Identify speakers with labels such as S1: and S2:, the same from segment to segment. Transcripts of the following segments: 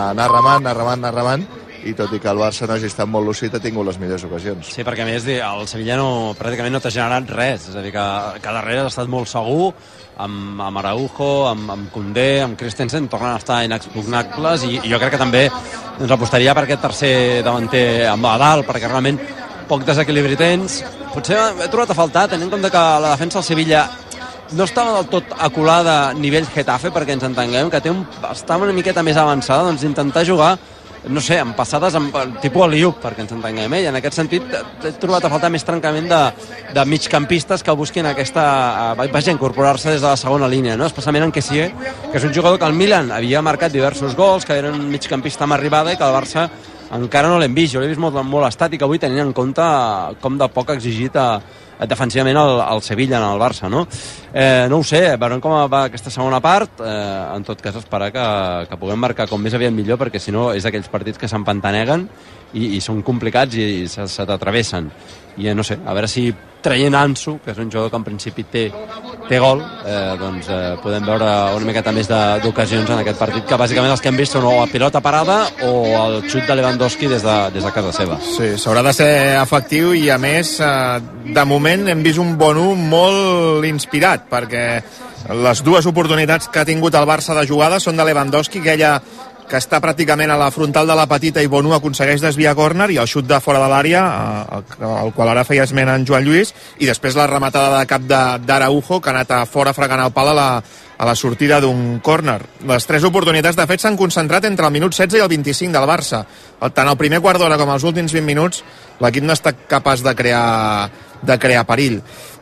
S1: anar remant, i tot i que el Barça no hagi estat molt lúcid, ha tingut les millors ocasions.
S2: Sí, perquè a més el Sevilla pràcticament no t'ha generat res, és a dir, que darrere ha estat molt segur, amb Araujo, amb Koundé, amb Christensen, tornen a estar inexpugnables, i jo crec que també apostaria per aquest tercer davanter a dalt, perquè realment poc desequilibri tens. Potser he trobat a faltar, tenint en compte que la defensa del Sevilla no estava del tot aculada a nivell Getafe, perquè ens entenguem, que estava una miqueta més avançada, doncs intentar jugar, no sé, amb passades tipus Aliup, perquè ens entenguem, i en aquest sentit he trobat a faltar més trencament de migcampistes que busquin incorporar-se des de la segona línia, no? Especialment en Kessié, que és un jugador que el Milan havia marcat diversos gols, que era un migcampista amb arribada i que el Barça encara no l'hem vist. Jo l'he vist molt estàtic avui, tenint en compte com de poc exigit defensivament el Sevilla en el Barça, no? No ho sé, veurem com va aquesta segona part. En tot cas, esperar que puguem marcar com més aviat millor, perquè si no és aquells partits que s'empantaneguen i són complicats i se t'atravessen. I no sé, a veure si traient Ansu, que és un jugador que en principi té gol, doncs podem veure una miqueta més d'ocasions en aquest partit, que bàsicament els que hem vist són o a pilota parada o el xut de Lewandowski des de casa seva.
S3: Sí, s'haurà de ser efectiu, i a més de moment hem vist un Bonu molt inspirat, perquè les dues oportunitats que ha tingut el Barça de jugada són de Lewandowski, aquella que està pràcticament a la frontal de la petita i Bonu aconsegueix desviar córner, i el xut de fora de l'àrea, el qual ara feia esment en Joan Lluís, i després la rematada de cap d'Araujo, que ha anat a fora fregant el pal a la sortida d'un córner. Les tres oportunitats, de fet, s'han concentrat entre el minut 16 i el 25 del Barça. Tant el primer quart d'hora com els últims 20 minuts, l'equip no està capaç de crear perill.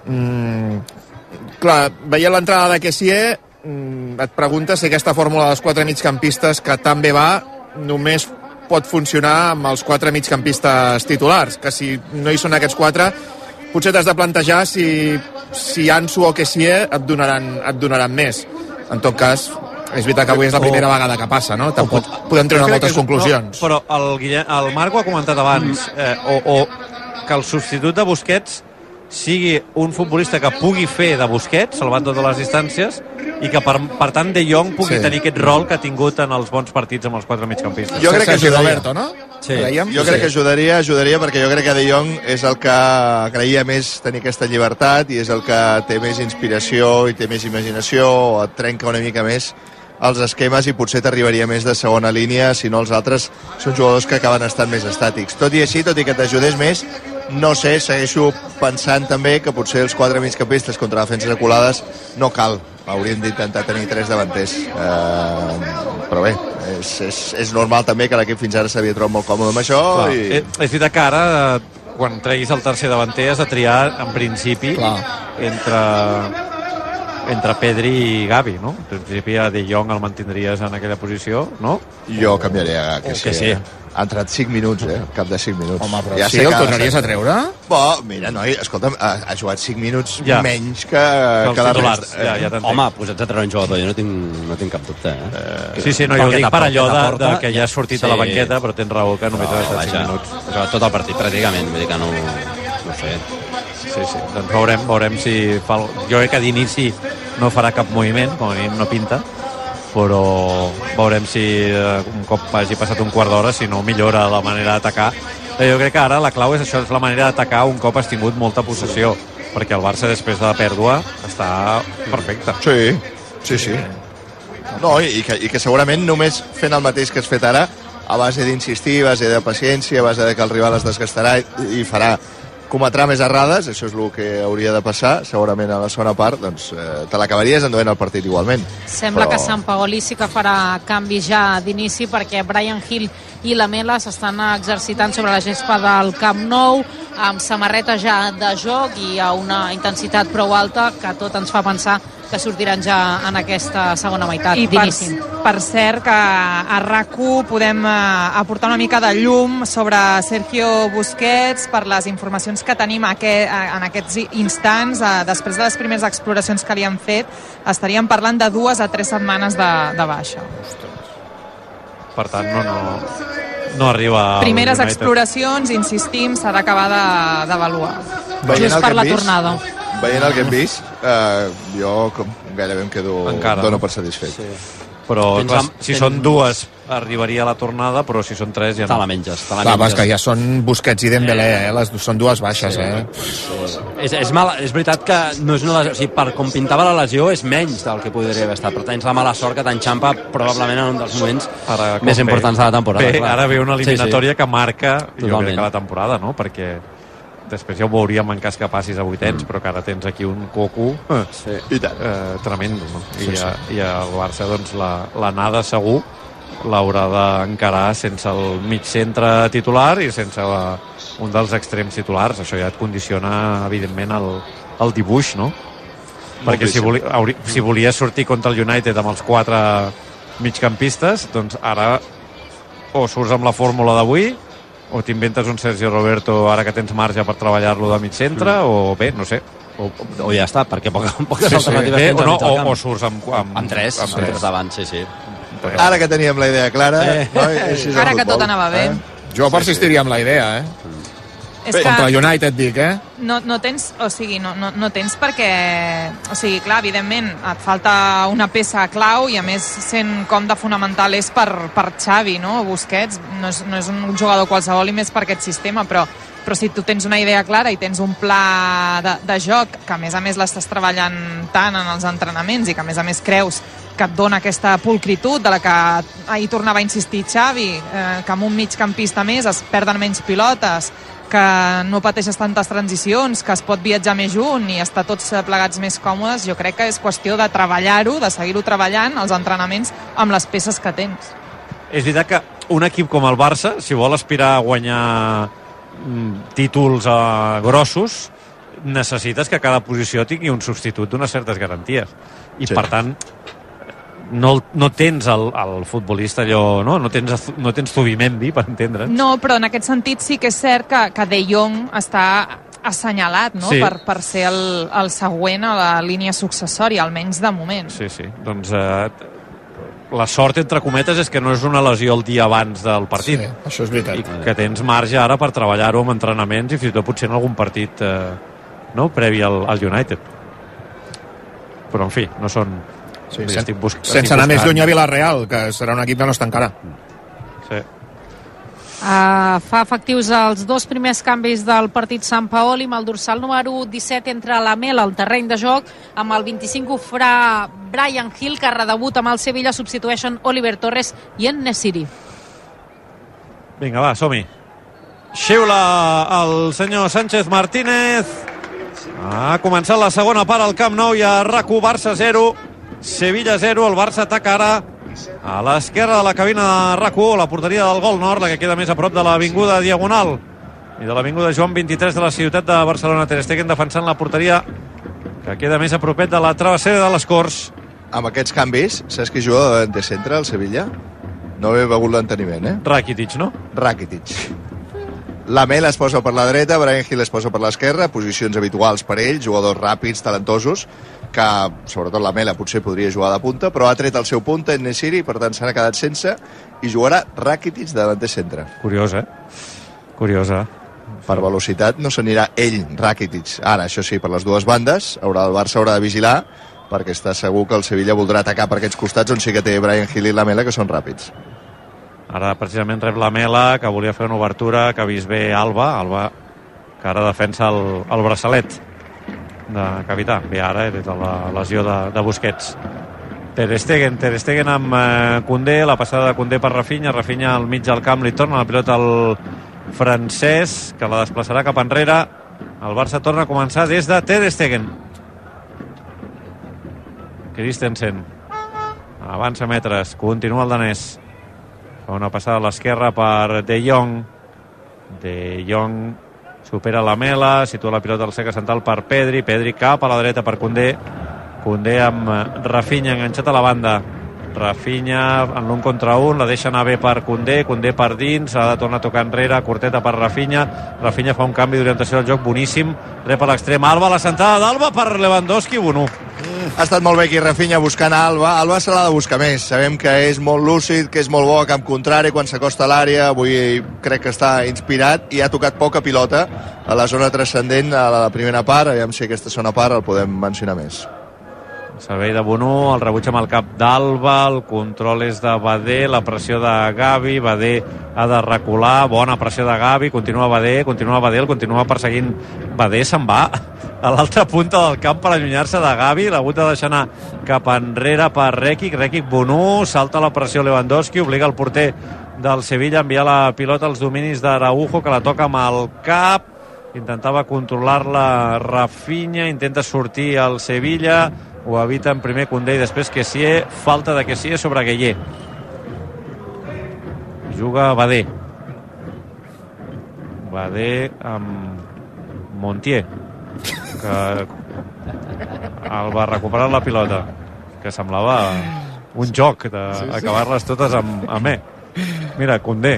S3: Clar, veient l'entrada de Kessié, et pregunta si aquesta fórmula dels quatre migcampistes que tan bé va només pot funcionar amb els quatre migcampistes titulars, que si no hi són aquests quatre potser t'has de plantejar si Ansu o Kessié et donaran més. En tot cas, és veritat que avui és la primera vegada que passa, no? Tampoc podem treure moltes conclusions.
S4: No, però el Marc ho ha comentat abans, o que el substitut de Busquets sigui un futbolista que pugui fer de Busquets, salvant totes les distàncies, i que per tant De Jong pugui tenir aquest rol que ha tingut en els bons partits amb els quatre migcampistes.
S1: Jo crec que ajudaria,
S3: Roberto, no?
S1: Sí. Jo crec que ajudaria, perquè jo crec que De Jong és el que agraïa més tenir aquesta llibertat, i és el que té més inspiració i té més imaginació, o et trenca una mica més els esquemes, i potser t'arribaria més de segona línia, si no els altres són jugadors que acaben estant més estàtics. Tot i així, tot i que t'ajudés més, no sé, segueixo pensant també que potser els quatre migcampistes contra defenses aculades no cal, hauríem d'intentar tenir tres davanters, però bé, és normal també que l'equip fins ara s'havia trobat molt còmode amb això.
S4: És veritat que ara, quan treguis el tercer davanter, has de triar en principi entre Pedri i Gavi, no? En principi a De Jong el mantindries en aquella posició, no?
S1: Jo canviaria a Kessié. Ha entrat 5 minuts, cap de 5 minuts.
S3: Home, però ja sí, el tornaries a treure?
S1: Mira, noi, escolta'm, ha jugat 5 minuts menys que la resta.
S2: Home, posats a treure un jugador, jo no tinc cap dubte.
S4: Sí, no, jo dic per allò que ja ha sortit a la banqueta, però tens raó que només ha estat 5 minuts.
S2: Tot el partit, pràcticament, vull dir que no sé.
S4: Sí, doncs veurem si fa... Jo crec que d'inici no farà cap moviment, com a mínim no pinta, però veurem si un cop hagi passat un quart d'hora, si no millora la manera d'atacar. Jo crec que ara la clau és això, és la manera d'atacar un cop has tingut molta possessió, perquè el Barça després de la pèrdua està perfecte.
S1: Sí. No, i que segurament només fent el mateix que has fet ara, a base d'insistir, a base de paciència, a base de que el rival es desgastarà i farà cometrà més errades, això és el que hauria de passar, segurament a la segona part, doncs te l'acabaries enduent el partit igualment.
S5: Sembla que Sampaoli sí que farà canvi ja d'inici, perquè Bryan Gil i Lamela s'estan exercitant sobre la gespa del Camp Nou, amb samarreta ja de joc i a una intensitat prou alta que tot ens fa pensar que sortiran ja en aquesta segona meitat d'inici.
S6: Per cert, que a RAC1 podem aportar una mica de llum sobre Sergio Busquets per les informacions que tenim en aquests instants. Després de les primeres exploracions que li han fet, estaríem parlant de 2 a 3 setmanes de baixa.
S4: Per tant, no arriba...
S6: Primeres exploracions, insistim, s'ha d'acabar d'avaluar.
S5: Just per la tornada.
S1: Veient el que hem vist, jo gairebé em quedo... Dono per satisfet.
S4: però clar, si són dues arribaria a la tornada, però si són tres ja no.
S2: Te la menges.
S3: Clar, que ja són Busquets i Dembélé, són dues baixes,
S2: És veritat que no és una lesió, o sigui, per com pintava la lesió és menys del que podria haver estat, però tens la mala sort que t'enxampa probablement en un dels moments més importants de la temporada.
S4: Ara ve una eliminatòria que marca, jo crec que la temporada, no? Perquè després ja ho veuríem en cas que passis a vuitens, però que ara tens aquí un coco tremendo, no? I el Barça, doncs, l'anada segur l'haurà d'encarar sense el mig centre titular i sense un dels extrems titulars. Això ja et condiciona, evidentment, el dibuix, no? Perquè si volia sortir contra el United amb els 4 migcampistes, doncs ara o surts amb la fórmula d'avui o t'inventes un Sergio Roberto ara que tens marge per treballar-lo de mig centre, o bé, no sé.
S2: O ja està, perquè poques alternatives tens al mig del camp.
S4: O surts amb tres
S2: davant, sí.
S1: Ara que teníem la idea clara...
S6: Ara que tot anava bé.
S3: Jo persistiria amb la idea, Contra el United, dic,
S6: No tens, o sigui, no tens perquè... O sigui, clar, evidentment, et falta una peça clau i, a més, sent com de fonamental és per Xavi, no? Busquets no és un jugador qualsevol i més per aquest sistema, però si tu tens una idea clara i tens un pla de joc, que a més l'estàs treballant tant en els entrenaments i que a més creus que et dona aquesta pulcritud de la que ahir tornava a insistir Xavi, que amb un migcampista més es perden menys pilotes, que no pateixes tantes transicions, que es pot viatjar més junt i estar tots plegats més còmodes. Jo crec que és qüestió de treballar-ho, de seguir-ho treballant als entrenaments amb les peces que tens.
S4: És veritat que un equip com el Barça, si vol aspirar a guanyar títols grossos, necessites que cada posició tingui un substitut d'unes certes garanties. I per tant, no tens el futbolista allò, no tens Zubimendi, per entendre'ns.
S6: No, però en aquest sentit sí que és cert que De Jong està assenyalat, no? Sí. Per ser el següent a la línia successòria, almenys de moment.
S4: Sí, doncs la sort, entre cometes, és que no és una lesió el dia abans del partit.
S3: Sí, això és veritat.
S4: I que tens marge ara per treballar-ho amb entrenaments i fins i tot potser en algun partit previ al United. Però, en fi, no són...
S3: Sí, sense anar més lluny a Villarreal, que serà un equip que no està encara.
S4: Sí.
S5: Fa efectius els 2 primers canvis del partit Sant Paoli, amb el dorsal número 17 entre Lamela al terreny de joc, amb el 25 ho farà Bryan Gil, que redebut amb el Sevilla, substitueixen Oliver Torres i en Nesiri.
S4: Vinga, va, som-hi. Xiula el senyor Sánchez Martínez. Ha començat la segona part al Camp Nou i a RAC1. Barça 0, Sevilla 0. El Barça ataca ara a l'esquerra de la cabina de RAC1, la porteria del Gol Nord, la que queda més a prop de l'avinguda Diagonal i de l'avinguda Joan 23 de la ciutat de Barcelona. Ter Stegen defensant la porteria que queda més a propet de la travessera de les Corts.
S1: Amb aquests canvis, saps qui juga de centre al Sevilla? No he begut l'enteniment,
S4: Rakitic, no?
S1: Rakitic. Lamela es posa per la dreta, Bryan Gil es posa per l'esquerra, posicions habituals per ell, jugadors ràpids, talentosos, que sobretot Lamela potser podria jugar de punta, però ha tret el seu punta en Nesiri, per tant s'ha quedat sense, i jugarà Rakitic de davanter centre.
S4: Curiosa.
S1: Per velocitat no s'anirà ell, Rakitic. Ara, això sí, per les dues bandes, el Barça haurà de vigilar, perquè està segur que el Sevilla voldrà atacar per aquests costats on sí que té Bryan Gil i Lamela, que són ràpids.
S4: Ara precisament rep Lamela, que volia fer una obertura, que ha vist bé Alba, que ara defensa el braçalet de capità. Bé, ara és la lesió de Busquets. Ter Stegen amb Koundé, la passada de Koundé per Rafinha al mig del camp, li torna la pilota al francès, que la desplaçarà cap enrere. El Barça torna a començar des de Ter Stegen. Christensen avança metres, continua el danès. Fa una passada a l'esquerra per De Jong. De Jong supera Lamela, situa la pilota al cercle central per Pedri cap a la dreta per Koundé amb Rafinha enganxat a la banda. Rafinha en l'un contra un, la deixa anar bé per Koundé per dins, ha de tornar a tocar enrere, curteta per Rafinha fa un canvi d'orientació del joc boníssim, rep a l'extrem Alba, la centrada d'Alba per Lewandowski, bueno.
S1: Ha estat molt bé aquí Rafinha buscant a Alba se l'ha de buscar més, sabem que és molt lúcid, que és molt bo a camp contrari quan s'acosta a l'àrea, avui crec que està inspirat i ha tocat poca pilota a la zona transcendent a la primera part, aviam si aquesta segona part el podem mencionar més.
S4: servei de Bonú, el rebuig amb el cap d'Alba, el control és de Badé, la pressió de Gavi, Badé ha de recular, bona pressió de Gavi, continua Badé, el continua perseguint Badé, se'n va a l'altra punta del camp per allunyar-se de Gavi, l'ha hagut de deixar anar cap enrere per Rekic Bonú, salta la pressió Lewandowski, obliga el porter del Sevilla a enviar la pilota als dominis d'Araujo, que la toca amb el cap, intentava controlar-la Rafinha, intenta sortir al Sevilla, ho evita en primer Koundé i després Kessié, falta de Kessié sobre Gueye. Juga Badé amb Montier, que el va recuperar la pilota, que semblava un joc d'acabar-les totes amb E. Mira, Koundé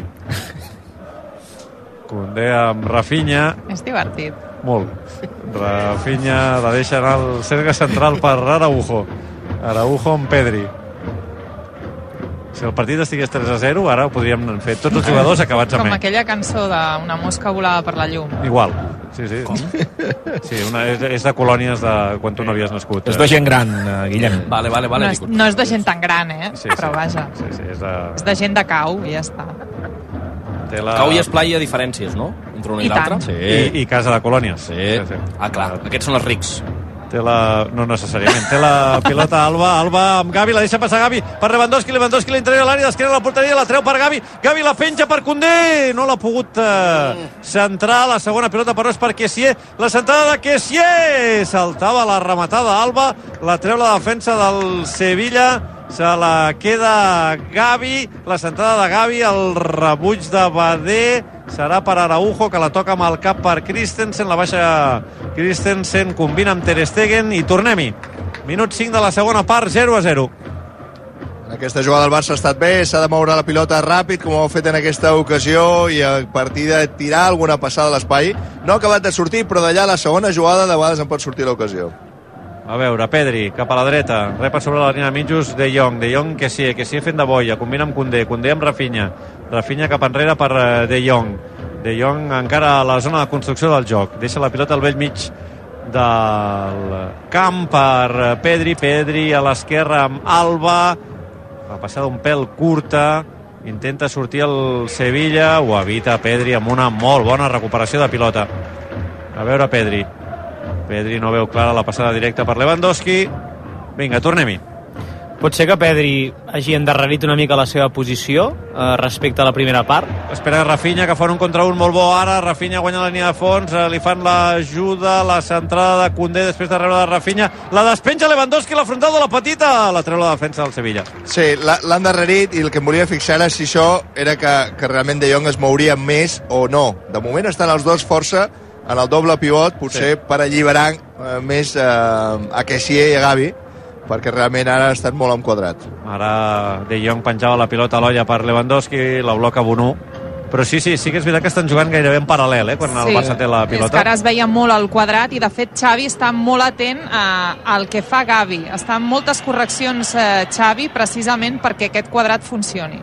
S4: amb Rafinha.
S6: És divertit.
S4: Molt. Rafinha la deixa anar al cercle central per Araujo amb Pedri. Si el partit estigués 3-0, ara ho podríem fer tots els jugadors acabats amb
S6: Com aquella cançó d'Una mosca volava per la llum.
S4: Igual. Sí. Sí, és de colònies de quan tu no havies nascut.
S3: És de gent gran, Guillem.
S7: Vale.
S6: No és de gent tan gran,
S4: Sí.
S6: Però vaja.
S4: Sí,
S6: és de gent de cau i ja està.
S7: Cau i esplai hi ha diferències, no? Entre una i l'altra.
S4: Sí. I casa de colònies.
S7: Sí. Ah, clar, aquests són els rics.
S4: No necessàriament. Té la pilota Alba amb Gavi, la deixa passar Gavi per Lewandowski l'interior a l'àrea d'esquerra, la porteria, la treu per Gavi la penja per Koundé, no l'ha pogut centrar, la segona pilota però és per Kessié, la centrada de Kessié, saltava la rematada Alba, la treu la defensa del Sevilla, se la queda Gavi, la centrada de Gavi, el rebuig de Badé serà per Araujo, que la toca amb el cap per Christensen, la baixa Christensen, combina amb Ter Stegen i tornem-hi. Minut 5 de la segona part, 0-0.
S1: En aquesta jugada el Barça ha estat bé, s'ha de moure la pilota ràpid, com ho ha fet en aquesta ocasió, i a partir de tirar alguna passada a l'espai. No ha acabat de sortir, però d'allà la segona jugada de vegades en pot sortir l'ocasió.
S4: A veure, Pedri, cap a la dreta, repa sobre la línia de mitjos, De Jong, Kessié fent de boia, combina amb Koundé amb Rafinha cap enrere per De Jong encara a la zona de construcció del joc, deixa la pilota al vell mig del camp per Pedri a l'esquerra amb Alba, la passada un pèl curta, intenta sortir el Sevilla, ho evita Pedri amb una molt bona recuperació de pilota. A veure Pedri no veu clara la passada directa per Lewandowski. Vinga, tornem-hi.
S8: Pot ser que Pedri hagi endarrerit una mica la seva posició respecte a la primera part?
S4: Espera Rafinha, que fa un contra un molt bo ara. Rafinha guanya la línia de fons, li fan l'ajuda, la centrada de Koundé després de rebre de Rafinha. La despenja Lewandowski, la frontal de la petita, la treu la defensa del Sevilla.
S1: Sí, l'ha endarrerit, i el que em volia fixar era si això era que realment De Jong es mouria més o no. De moment estan els dos força en el doble pivot, potser per alliberar més a Kessié i a Gavi, perquè realment ara ha estat molt enquadrat.
S4: Ara De Jong penjava la pilota a l'olla per Lewandowski, la bloca Bonú, però sí que és veritat que estan jugant gairebé en paral·lel, quan el Barça té la pilota.
S6: És que ara es veia molt al quadrat, i de fet Xavi està molt atent al que fa Gavi. Està en moltes correccions Xavi, precisament perquè aquest quadrat funcioni.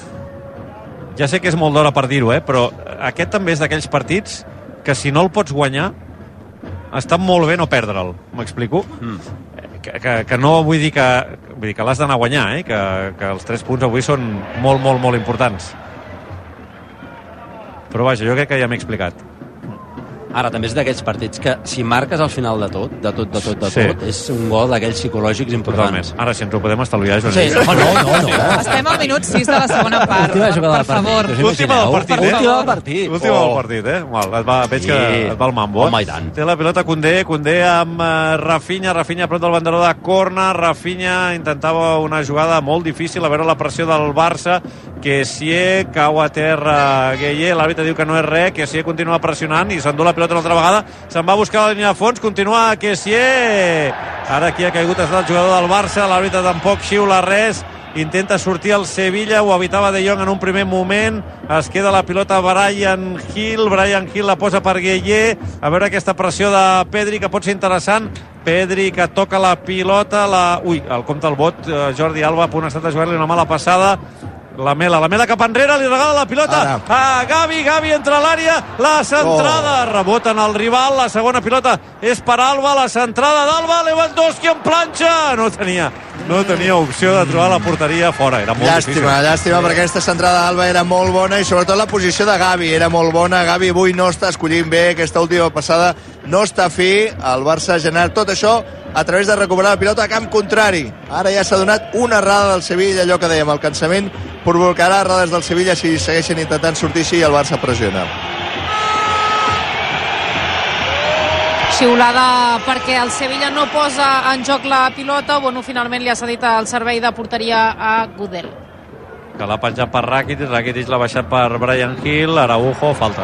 S4: Ja sé que és molt d'hora per dir-ho, però aquest també és d'aquells partits que si no el pots guanyar està molt bé no perdre'l, m'explico? Que no vull dir que l'has d'anar a guanyar, que els 3 punts avui són molt, molt, molt importants, però vaja, jo crec que ja m'he explicat.
S2: Ara, també és d'aquells partits que si marques al final de tot, és un gol d'aquells psicològics importants.
S4: Ara, si ens ho podem estalviar, és
S2: sí, no.
S6: Estem al minut 6 de la segona part, per favor.
S4: Última del partit,
S2: Última
S4: del partit, veig que et va el mambo.
S2: Home, i tant.
S4: Té la pilota Koundé amb Rafinha prop del banderó de córner. Rafinha intentava una jugada molt difícil, a veure la pressió del Barça, Kessié cau a terra Gueye, l'àrbitre diu que no és res, Kessié continua pressionant i s'endú la pilota una altra vegada, se'n va a buscar la línia de fons, continua Kessié, ara aquí ha caigut el jugador del Barça, l'àrbitre tampoc xiula res, intenta sortir el Sevilla, ho evitava De Jong en un primer moment, es queda la pilota Bryan Gil la posa per Gueye, a veure aquesta pressió de Pedri que pot ser interessant, Pedri que toca la pilota, el compte al bot, Jordi Alba a punt estat de jugar-li una mala passada, La Mela cap enrere, li regala la pilota a Gavi entre l'àrea, la centrada, rebota en el rival, la segona pilota és per Alba, la centrada d'Alba, Lewandowski en planxa, no tenia opció de trobar la porteria fora, era molt difícil.
S1: Llàstima, perquè aquesta centrada d'Alba era molt bona i sobretot la posició de Gavi era molt bona. Gavi avui no està escollint bé, aquesta última passada no està fi, el Barça ha generat tot això a través de recuperar la pilota a camp contrari. Ara ja s'ha donat una errada del Sevilla, allò que dèiem, el cansament provocarà errades del Sevilla si segueixen intentant sortir així i el Barça pressiona.
S5: Xiulada perquè el Sevilla no posa en joc la pilota. Bueno, finalment li ha cedit el servei de porteria a Gudel.
S4: Que l'ha penjat per Rakitic l'ha baixat per Bryan Gil, Araujo, falta.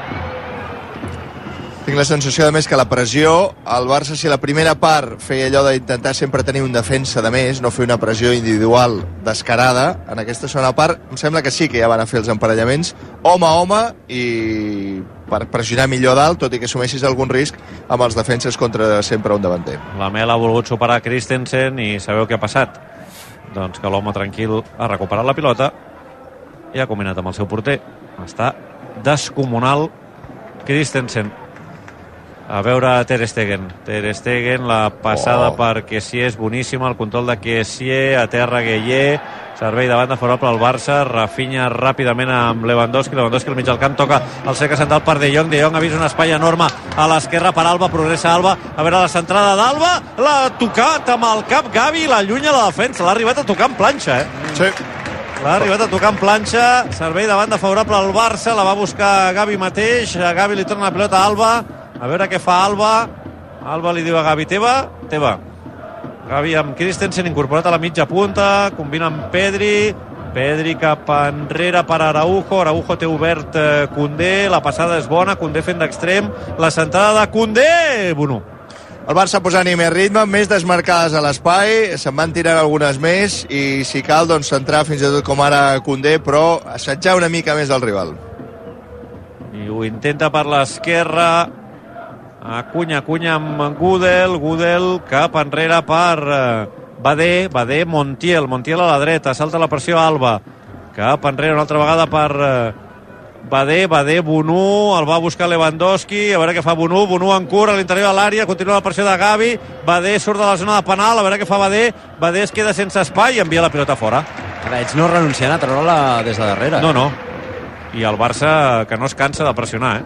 S1: Tinc la sensació, a més, que la pressió, el Barça, si la primera part feia allò d'intentar sempre tenir un defensa de més, no fer una pressió individual descarada, en aquesta segona part em sembla que sí que ja van a fer els emparellaments home a home i per pressionar millor dalt, tot i que assumeixis algun risc amb els defenses contra sempre un davanter.
S4: La Mela ha volgut superar Christensen i sabeu què ha passat? Doncs que l'home tranquil ha recuperat la pilota i ha combinat amb el seu porter. Està descomunal Christensen. A veure Ter Stegen, la passada per Kessié és boníssima, el control de Kessié, a terra Gueye, servei de banda favorable al Barça, Rafinha ràpidament amb Lewandowski al mig del camp, toca el cercle central per De Jong ha vist un espai enorme a l'esquerra per Alba, progressa Alba, a veure la centrada d'Alba, l'ha tocat amb el cap Gavi, l'allunya la defensa, l'ha arribat a tocar en planxa,
S1: Sí.
S4: L'ha arribat a tocar en planxa, servei de banda favorable al Barça, la va buscar Gavi mateix, a Gavi li torna la pilota a Alba, a veure què fa Alba li diu a Gavi, teva. Gavi amb Christensen incorporat a la mitja punta, combina amb Pedri cap enrere per Araujo té obert Koundé, la passada és bona, Koundé fent d'extrem, la centrada de Koundé, Bono.
S1: El Barça posant-hi més ritme, més desmarcades a l'espai, se'n van tirant algunes més i si cal doncs centrar fins i tot com ara Koundé, però assetjar una mica més el rival.
S4: I ho intenta per l'esquerra, Acunya amb Gudel cap enrere per Badé, Montiel a la dreta, salta la pressió Alba, cap enrere una altra vegada per Badé, Bono, el va buscar Lewandowski, a veure què fa Bono en curt a l'interior de l'àrea, continua la pressió de Gavi, Badé surt de la zona de penal, a veure què fa Badé es queda sense espai i envia la pilota fora.
S2: Ara ells no renuncien a treure-la des de darrere.
S4: No, i el Barça que no es cansa de pressionar,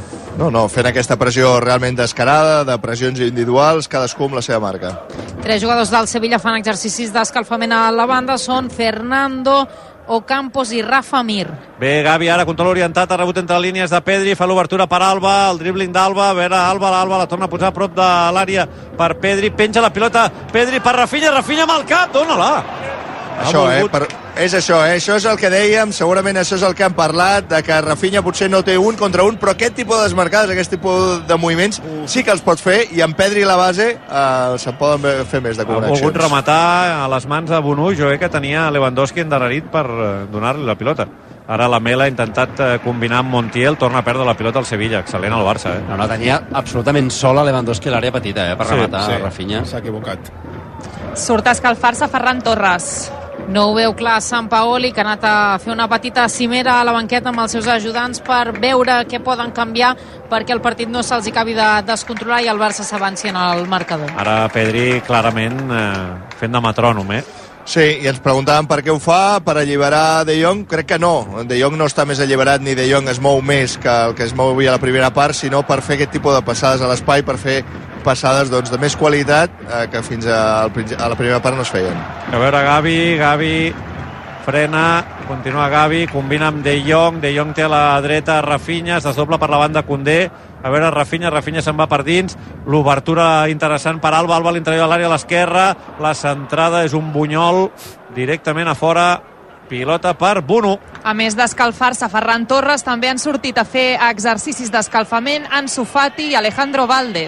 S1: No, fent aquesta pressió realment descarada, de pressions individuals, cadascú amb la seva marca.
S5: 3 jugadors del Sevilla fan exercicis d'escalfament a la banda, són Fernando Ocampos i Rafa Mir.
S4: Bé, Gavi ara control orientat, ha rebut entre línies de Pedri, fa l'obertura per Alba, el dribbling d'Alba, a veure l'Alba la torna a posar a prop de l'àrea per Pedri, penja la pilota Pedri per Rafinha amb el cap, dóna-la.
S1: Això, és això, això és el que dèiem, segurament això és el que hem parlat, de que Rafinha potser no té un contra un, però aquest tipus de desmarcades, aquest tipus de moviments sí que els pot fer, i amb Pedri a la base se'n poden fer més de connexions.
S4: Ha volgut rematar a les mans de Bono, jo que tenia Lewandowski endarrerit per donar-li la pilota. Ara la Mela ha intentat combinar amb Montiel, torna a perdre la pilota al Sevilla, excel·lent al Barça.
S2: No, tenia absolutament sola Lewandowski a l'àrea petita, per rematar Rafinha.
S3: S'ha equivocat.
S6: Surt a escalfar-se Ferran Torres.
S5: No ho veu clar Sampaoli, que ha anat a fer una petita cimera a la banqueta amb els seus ajudants per veure què poden canviar perquè el partit no se'ls acabi de descontrolar i el Barça s'avanci en el marcador.
S4: Ara Pedri clarament fent de metrònom,
S1: Sí, i ens preguntàvem per què ho fa, per alliberar De Jong. Crec que no. De Jong no està més alliberat ni De Jong es mou més que el que es movia a la primera part, sinó per fer aquest tipus de passades a l'espai, per fer passades de més qualitat que fins a la primera part no es feien.
S4: A veure Gavi frena, continua Gavi, combina amb De Jong té a la dreta Rafinha, es desdobla per la banda Koundé, a veure Rafinha se'n va per dins, l'obertura interessant per Alba a l'interior de l'àrea a l'esquerra, la centrada és un bunyol directament a fora, pilota per Bono.
S6: A més d'escalfar-se Ferran Torres, també han sortit a fer exercicis d'escalfament Ansu Fati i Alejandro Valde.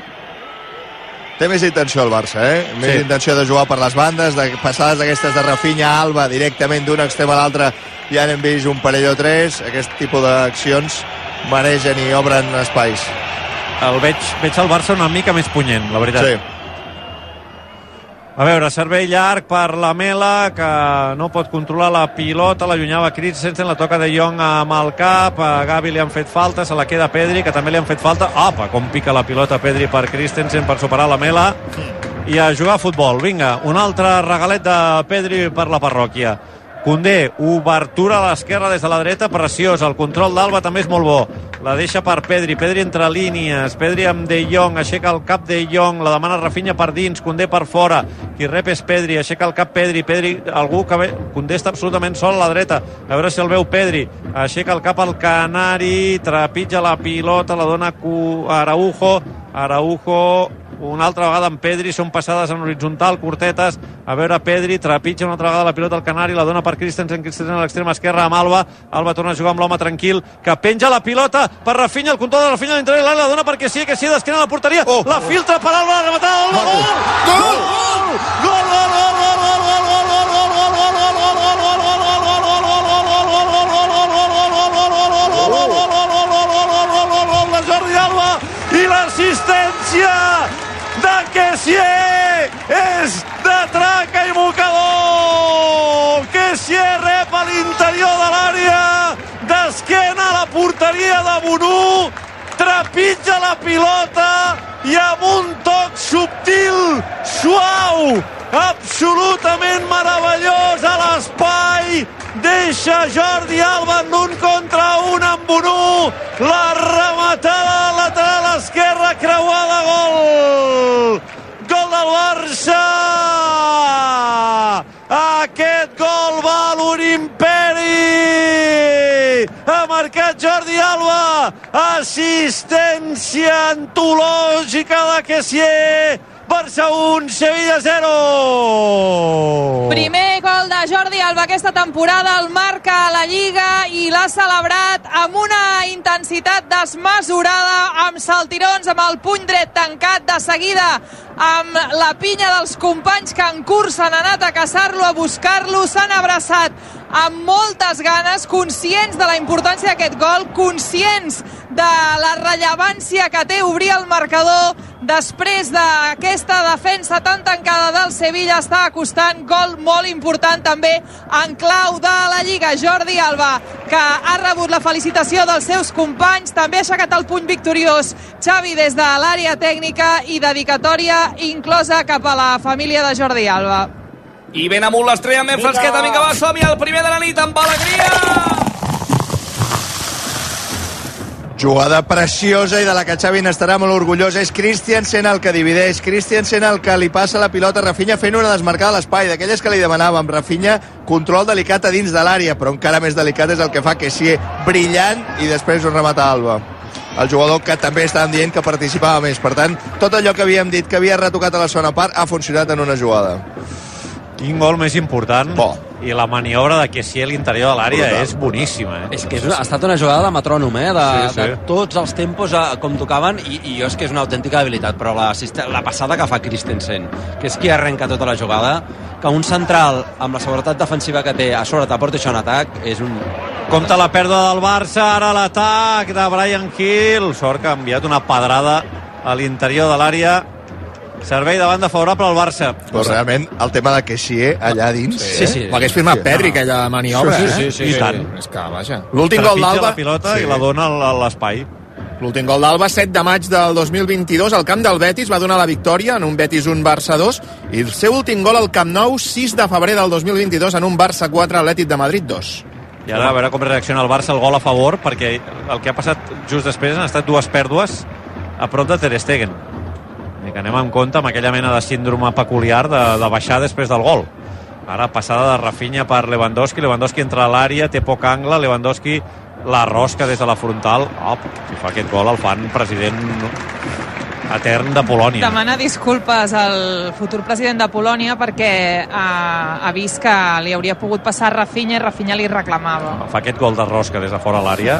S1: Té més intenció el Barça, Més intenció de jugar per les bandes, de passades d'aquestes de Rafinha a Alba directament d'un extrem a l'altre, ja n'hem vist un parell o tres. Aquest tipus d'accions manegen i obren espais.
S4: Veig el Barça una mica més punyent, la veritat.
S1: Sí.
S4: A veure, servei llarg per la Mela, que no pot controlar la pilota, l'allunyava Christensen, la toca De Jong amb el cap, a Gavi li han fet falta, se la queda Pedri, que també li han fet falta. Apa, com pica la pilota Pedri per Christensen per superar la Mela. I a jugar a futbol. Vinga, un altre regalet de Pedri per la parròquia. Koundé, obertura a l'esquerra des de la dreta, preciós. El control d'Alba també és molt bo. La deixa per Pedri. Pedri entre línies. Pedri amb De Jong. Aixeca el cap De Jong. La demana Rafinha per dins. Koundé per fora. Qui rep és Pedri. Aixeca el cap Pedri. Pedri, algú que ve... Koundé està absolutament sol a la dreta. A veure si el veu Pedri. Aixeca el cap al Canari. Trepitja la pilota. La dona Araujo. Araujo... Una altra vegada amb Pedri, són passades en horitzontal, curtetes. A veure, Pedri trepitja una altra vegada la pilota al Canari, la dona per Christensen, Christensen a l'extrema esquerra amb Alba. Alba torna a jugar amb l'home tranquil, que penja la pilota per Rafinha, el control de Rafinha a l'interior, la dona per Kessie d'esquena a la porteria, la filtra per Alba, la rematada, Alba, gol! Gol! Gol! Gol! Jordi Alba i l'assistència de Kessie és de traca i mocador. Kessie rep a l'interior de l'àrea, d'esquena a la porteria de Bonú, trepitja la pilota i amb un toc subtil, suau, absolutament meravellós a l'espai, deixa Jordi Alba en un contra un amb Bonú, la rematada lateral esquerra creuada, gol! Gol del Barça! Aquest gol val un imperi! Ha marcat Jordi Alba, assistència antològica de Kessie. Barça 1, Sevilla 0.
S6: Primer gol de Jordi Alba aquesta temporada, el marca a la Lliga i l'ha celebrat amb una intensitat desmesurada, amb saltirons, amb el puny dret tancat, de seguida amb la pinya dels companys que en curs han anat a caçar-lo, a buscar-lo, s'han abraçat amb moltes ganes, conscients de la importància d'aquest gol, conscients de la rellevància que té obrir el marcador després d'aquesta defensa tan tancada del Sevilla. Està acostant, gol molt important també en clau de la Lliga. Jordi Alba, que ha rebut la felicitació dels seus companys, també ha aixecat el puny victoriós Xavi des de l'àrea tècnica i dedicatòria inclosa cap a la família de Jordi Alba.
S7: I ben amunt l'estrella més fresqueta, vinga va, som-hi, el primer de la nit amb alegria!
S1: Jugada preciosa i de la que Xavi n'estarà molt orgullós. És Christensen el que divideix, Christensen el que li passa la pilota a Rafinha fent una desmarcada a l'espai, d'aquelles que li demanàvem. Rafinha, control delicat a dins de l'àrea, però encara més delicat és el que fa Kessie, brillant, i després ho remata Alba, el jugador que també estàvem dient que participava més. Per tant, tot allò que havíem dit que havia retocat a la segona part ha funcionat en una jugada.
S4: Quin gol més important. I la maniobra de Kessie a l'interior de l'àrea és boníssima.
S2: És que ha estat una jugada de metrònom, de tots els tempos com tocaven, i jo és que és una autèntica habilitat, però la passada que fa Christensen, que és qui arrenca tota la jugada, que un central amb la seguretat defensiva que té a sobre t'aporta això en atac, és un...
S4: Compte la pèrdua del Barça, ara l'atac de Bryan Gil, sort que ha enviat una pedrada a l'interior de l'àrea. Servei de banda favorable al Barça.
S1: Però realment el tema de Kessie allà dins...
S3: Sí. L'hagués firmat Pedri, aquella maniobra.
S4: Sí.
S3: I tant. És que, vaja. L'últim gol d'Alba...
S4: la pilota i la dona a l'espai.
S3: L'últim gol d'Alba, 7 de maig del 2022, al camp del Betis, va donar la victòria en un Betis 1, Barça 2, i el seu últim gol al Camp Nou, 6 de febrer del 2022, en un Barça 4, Atlètic de Madrid 2.
S4: I ara a veure com reacciona el Barça, el gol a favor, perquè el que ha passat just després han estat dues pèrdues a prop de Ter Stegen. I que anem en compte amb aquella mena de síndrome peculiar de baixar després del gol. Ara passada de Rafinha per Lewandowski, Lewandowski entra a l'àrea, té poc angle, Lewandowski la rosca des de la frontal. Si fa aquest gol el fan president etern de Polònia.
S6: Demana disculpes al futur president de Polònia perquè ha vist que li hauria pogut passar Rafinha i Rafinha li reclamava.
S4: Fa aquest gol de rosca des de fora l'àrea.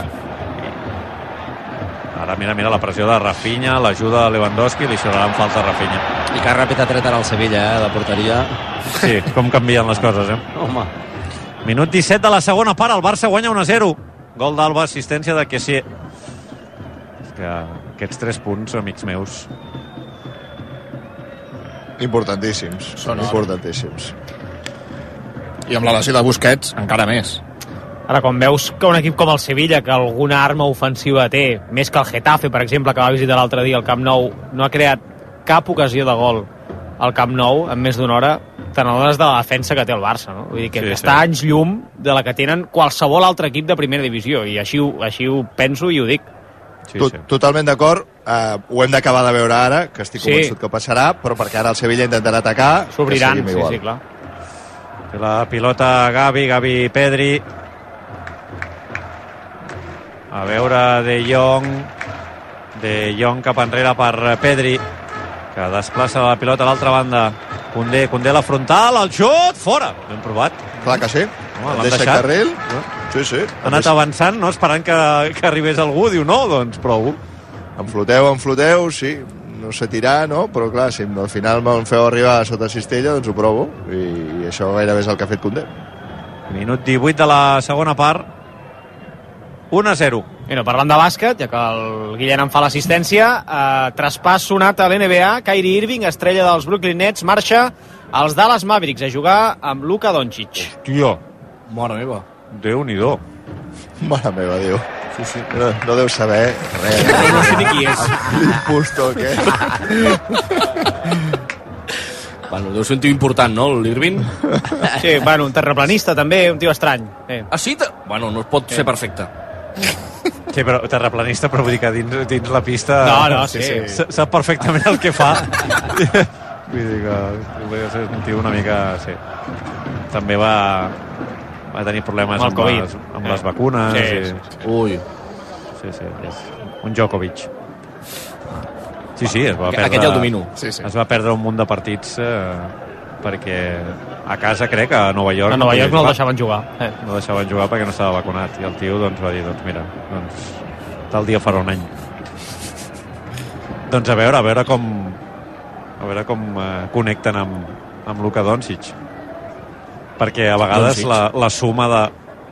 S4: Ara mira la pressió de Rafinha, l'ajuda de Lewandowski, li xerraran falta a Rafinha.
S2: I que ràpid ha tret ara el Sevilla, de porteria.
S4: Sí, com canvien les coses,
S2: Home.
S4: Minut 17 de la segona part, el Barça guanya 1-0. Gol d'Alba, assistència de Kessie. És que aquests 3 punts, amics meus...
S1: Importantíssims. Són importantíssims.
S3: I amb la lesió de Busquets, encara més.
S8: Ara, quan veus que un equip com el Sevilla, que alguna arma ofensiva té, més que el Getafe, per exemple, que va visitar l'altre dia al Camp Nou, no ha creat cap ocasió de gol al Camp Nou en més d'una hora, te n'adones de la defensa que té el Barça, no? Vull dir que està anys llum de la que tenen qualsevol altre equip de primera divisió, i així ho penso i ho dic.
S1: Totalment d'acord. Ho hem d'acabar de veure ara, que estic convençut que passarà, però perquè ara el Sevilla intentarà atacar.
S8: S'obriran, sí, clar.
S4: La pilota Gavi, Pedri. A veure De Jong cap enrere per Pedri, que desplaça la pilota a l'altra banda. Koundé la frontal, el xut, fora. L'hem provat.
S1: Clar que sí.
S4: L'han deixat.
S1: Carril. Sí.
S4: Ha anat avançant, no? Esperant que arribés algú. Diu, no, doncs prou.
S1: Enfloteu, sí. No sé tirar, no? Però clar, si al final me'n feu arribar sota cistella, doncs ho provo. I això gairebé és el que ha fet Koundé.
S4: Minut 18 de la segona part. 1-0.
S8: Bueno, parlant de bàsquet, ja que el Guillem en fa l'assistència, traspàs sonat a l'NBA, Kyrie Irving, estrella dels Brooklyn Nets, marxa als Dallas Mavericks a jugar amb Luka Doncic.
S4: Hòstia,
S7: mare meva.
S4: Déu-n'hi-do.
S1: Mare meva, Déu. Sí. No deu saber res.
S8: No sé ni qui és.
S1: L'impusto, què?
S7: Bueno, deu ser un tio important, no, l'Irving?
S8: Sí, bueno, un terraplanista també, un tio estrany.
S7: Ah, sí? Bueno, no pot ser perfecte.
S4: Sí, però terraplanista, però vull dir que dins la pista...
S8: No, sí.
S4: Sap perfectament el que fa. Vull dir que és un tio una mica... Sí. També va tenir problemes amb les vacunes.
S7: Sí. Ui.
S4: Sí, és un Djokovic. Sí, es va perdre...
S7: Aquest ja el domino.
S4: Sí. Es va perdre un munt de partits perquè a casa, crec, a Nova York...
S8: A Nova York no el deixaven jugar.
S4: No el deixaven jugar perquè no estava vacunat. I el tio doncs, va dir, mira, tal dia farà un any. Doncs a veure com connecten amb Luka Doncic. Perquè a vegades la suma de...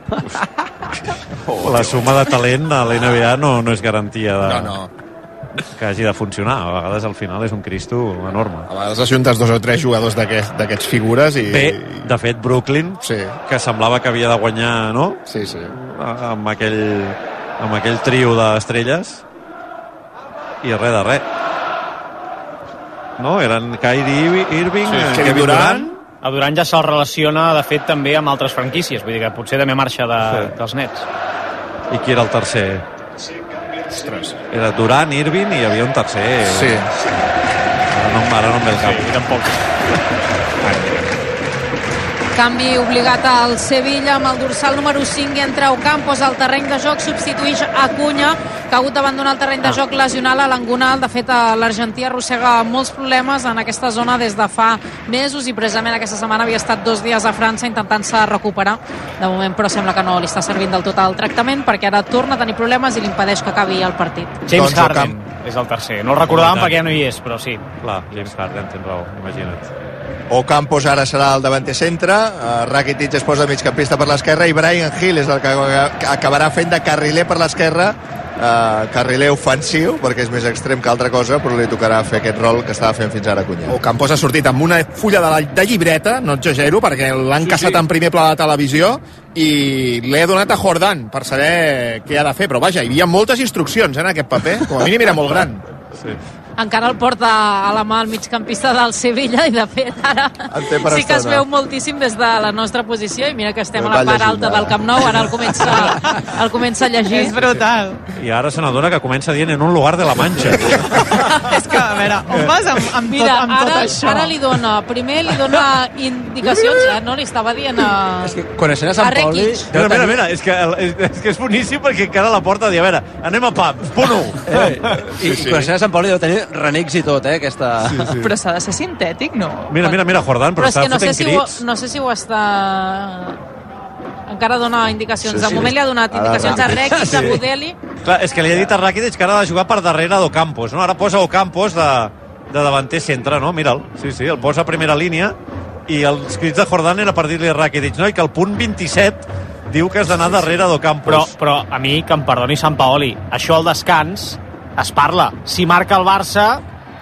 S4: la suma de talent a l'NBA no és garantia de...
S3: No.
S4: Que hagi de funcionar. A vegades al final és un Cristo enorme.
S3: A vegades ajuntes 2 o 3 jugadors d'aquests figures i...
S4: Bé, de fet, Brooklyn, que semblava que havia de guanyar, no?
S3: Sí.
S4: Amb aquell trio d'estrelles i res de res. No? Eren Kyrie Irving, Kevin Durant...
S8: A Durant ja se'l relaciona, de fet, també amb altres franquícies. Vull dir que potser també marxa dels Nets.
S4: I qui era el tercer?
S3: Ostres.
S4: Era Durant, Irving i hi havia un tercer.
S3: Sí.
S4: Ara no em ve el cap.
S8: Sí, tampoc.
S5: Canvi obligat al Sevilla amb el dorsal número 5 i entra Ocampos al terreny de joc, substituïx Acuña, que ha hagut d'abandonar el terreny de joc lesional a l'angonal. De fet, l'Argentí arrossega molts problemes en aquesta zona des de fa mesos i precisament aquesta setmana havia estat 2 dies a França intentant-se recuperar. De moment, però sembla que no li està servint del tot el tractament perquè ara torna a tenir problemes i li impedeix que acabi el partit.
S8: James Harden és el tercer. No el recordàvem perquè ja no hi és, però sí.
S4: Clar, James Harden, tens raó, imagina't.
S1: Ocampos ara serà el davanter centre, Rakitic es posa migcampista per l'esquerra i Bryan Gil és el que acabarà fent de carriler per l'esquerra, carriler ofensiu perquè és més extrem que altra cosa, però li tocarà fer aquest rol que estava fent fins ara Cunha.
S3: Ocampos ha sortit amb una fulla de llibreta, no exagero, perquè l'han caçat en primer pla de televisió i l'he donat a Jordan per saber què ha de fer, però vaja, hi havia moltes instruccions en aquest paper, com a mínim era molt gran.
S4: Sí.
S5: Encara el porta a la mà el migcampista del Sevilla i de fet ara sí que es veu moltíssim des de la nostra posició i mira que estem a la part alta del Camp Nou, ara el comença a llegir.
S6: És brutal.
S4: I ara se n'adona que comença dient en un lugar de la Manxa.
S6: És que, a veure, on vas amb tot això?
S5: Ara li dona indicacions, no? Li estava dient
S7: És que coneixent a Sant Pauli...
S4: Mira, és que és boníssim perquè encara la porta de dir, a veure, anem a pubs, punt 1.
S7: I coneixent a Sant Pauli deu tenir renecs i tot, aquesta...
S6: Sí. Però s'ha de ser sintètic, no?
S4: Mira, Jordan, però està fotent crits.
S5: No sé si ho està... Encara dona indicacions. De moment li ha donat indicacions a Rekic, a Budeli...
S4: Clar, és que li ha dit a Rakitic que ara ha de jugar per darrere d'Ocampos, no? Ara posa Ocampos de davanter centre, no? Mira'l. Sí, el posa a primera línia i els crits de Jordan era per dir-li a Rakitic, no? I que el punt 27 diu que has d'anar darrere d'Ocampos.
S8: Però a mi, que em perdoni Sant Paoli, això al descans es parla. Si marca el Barça,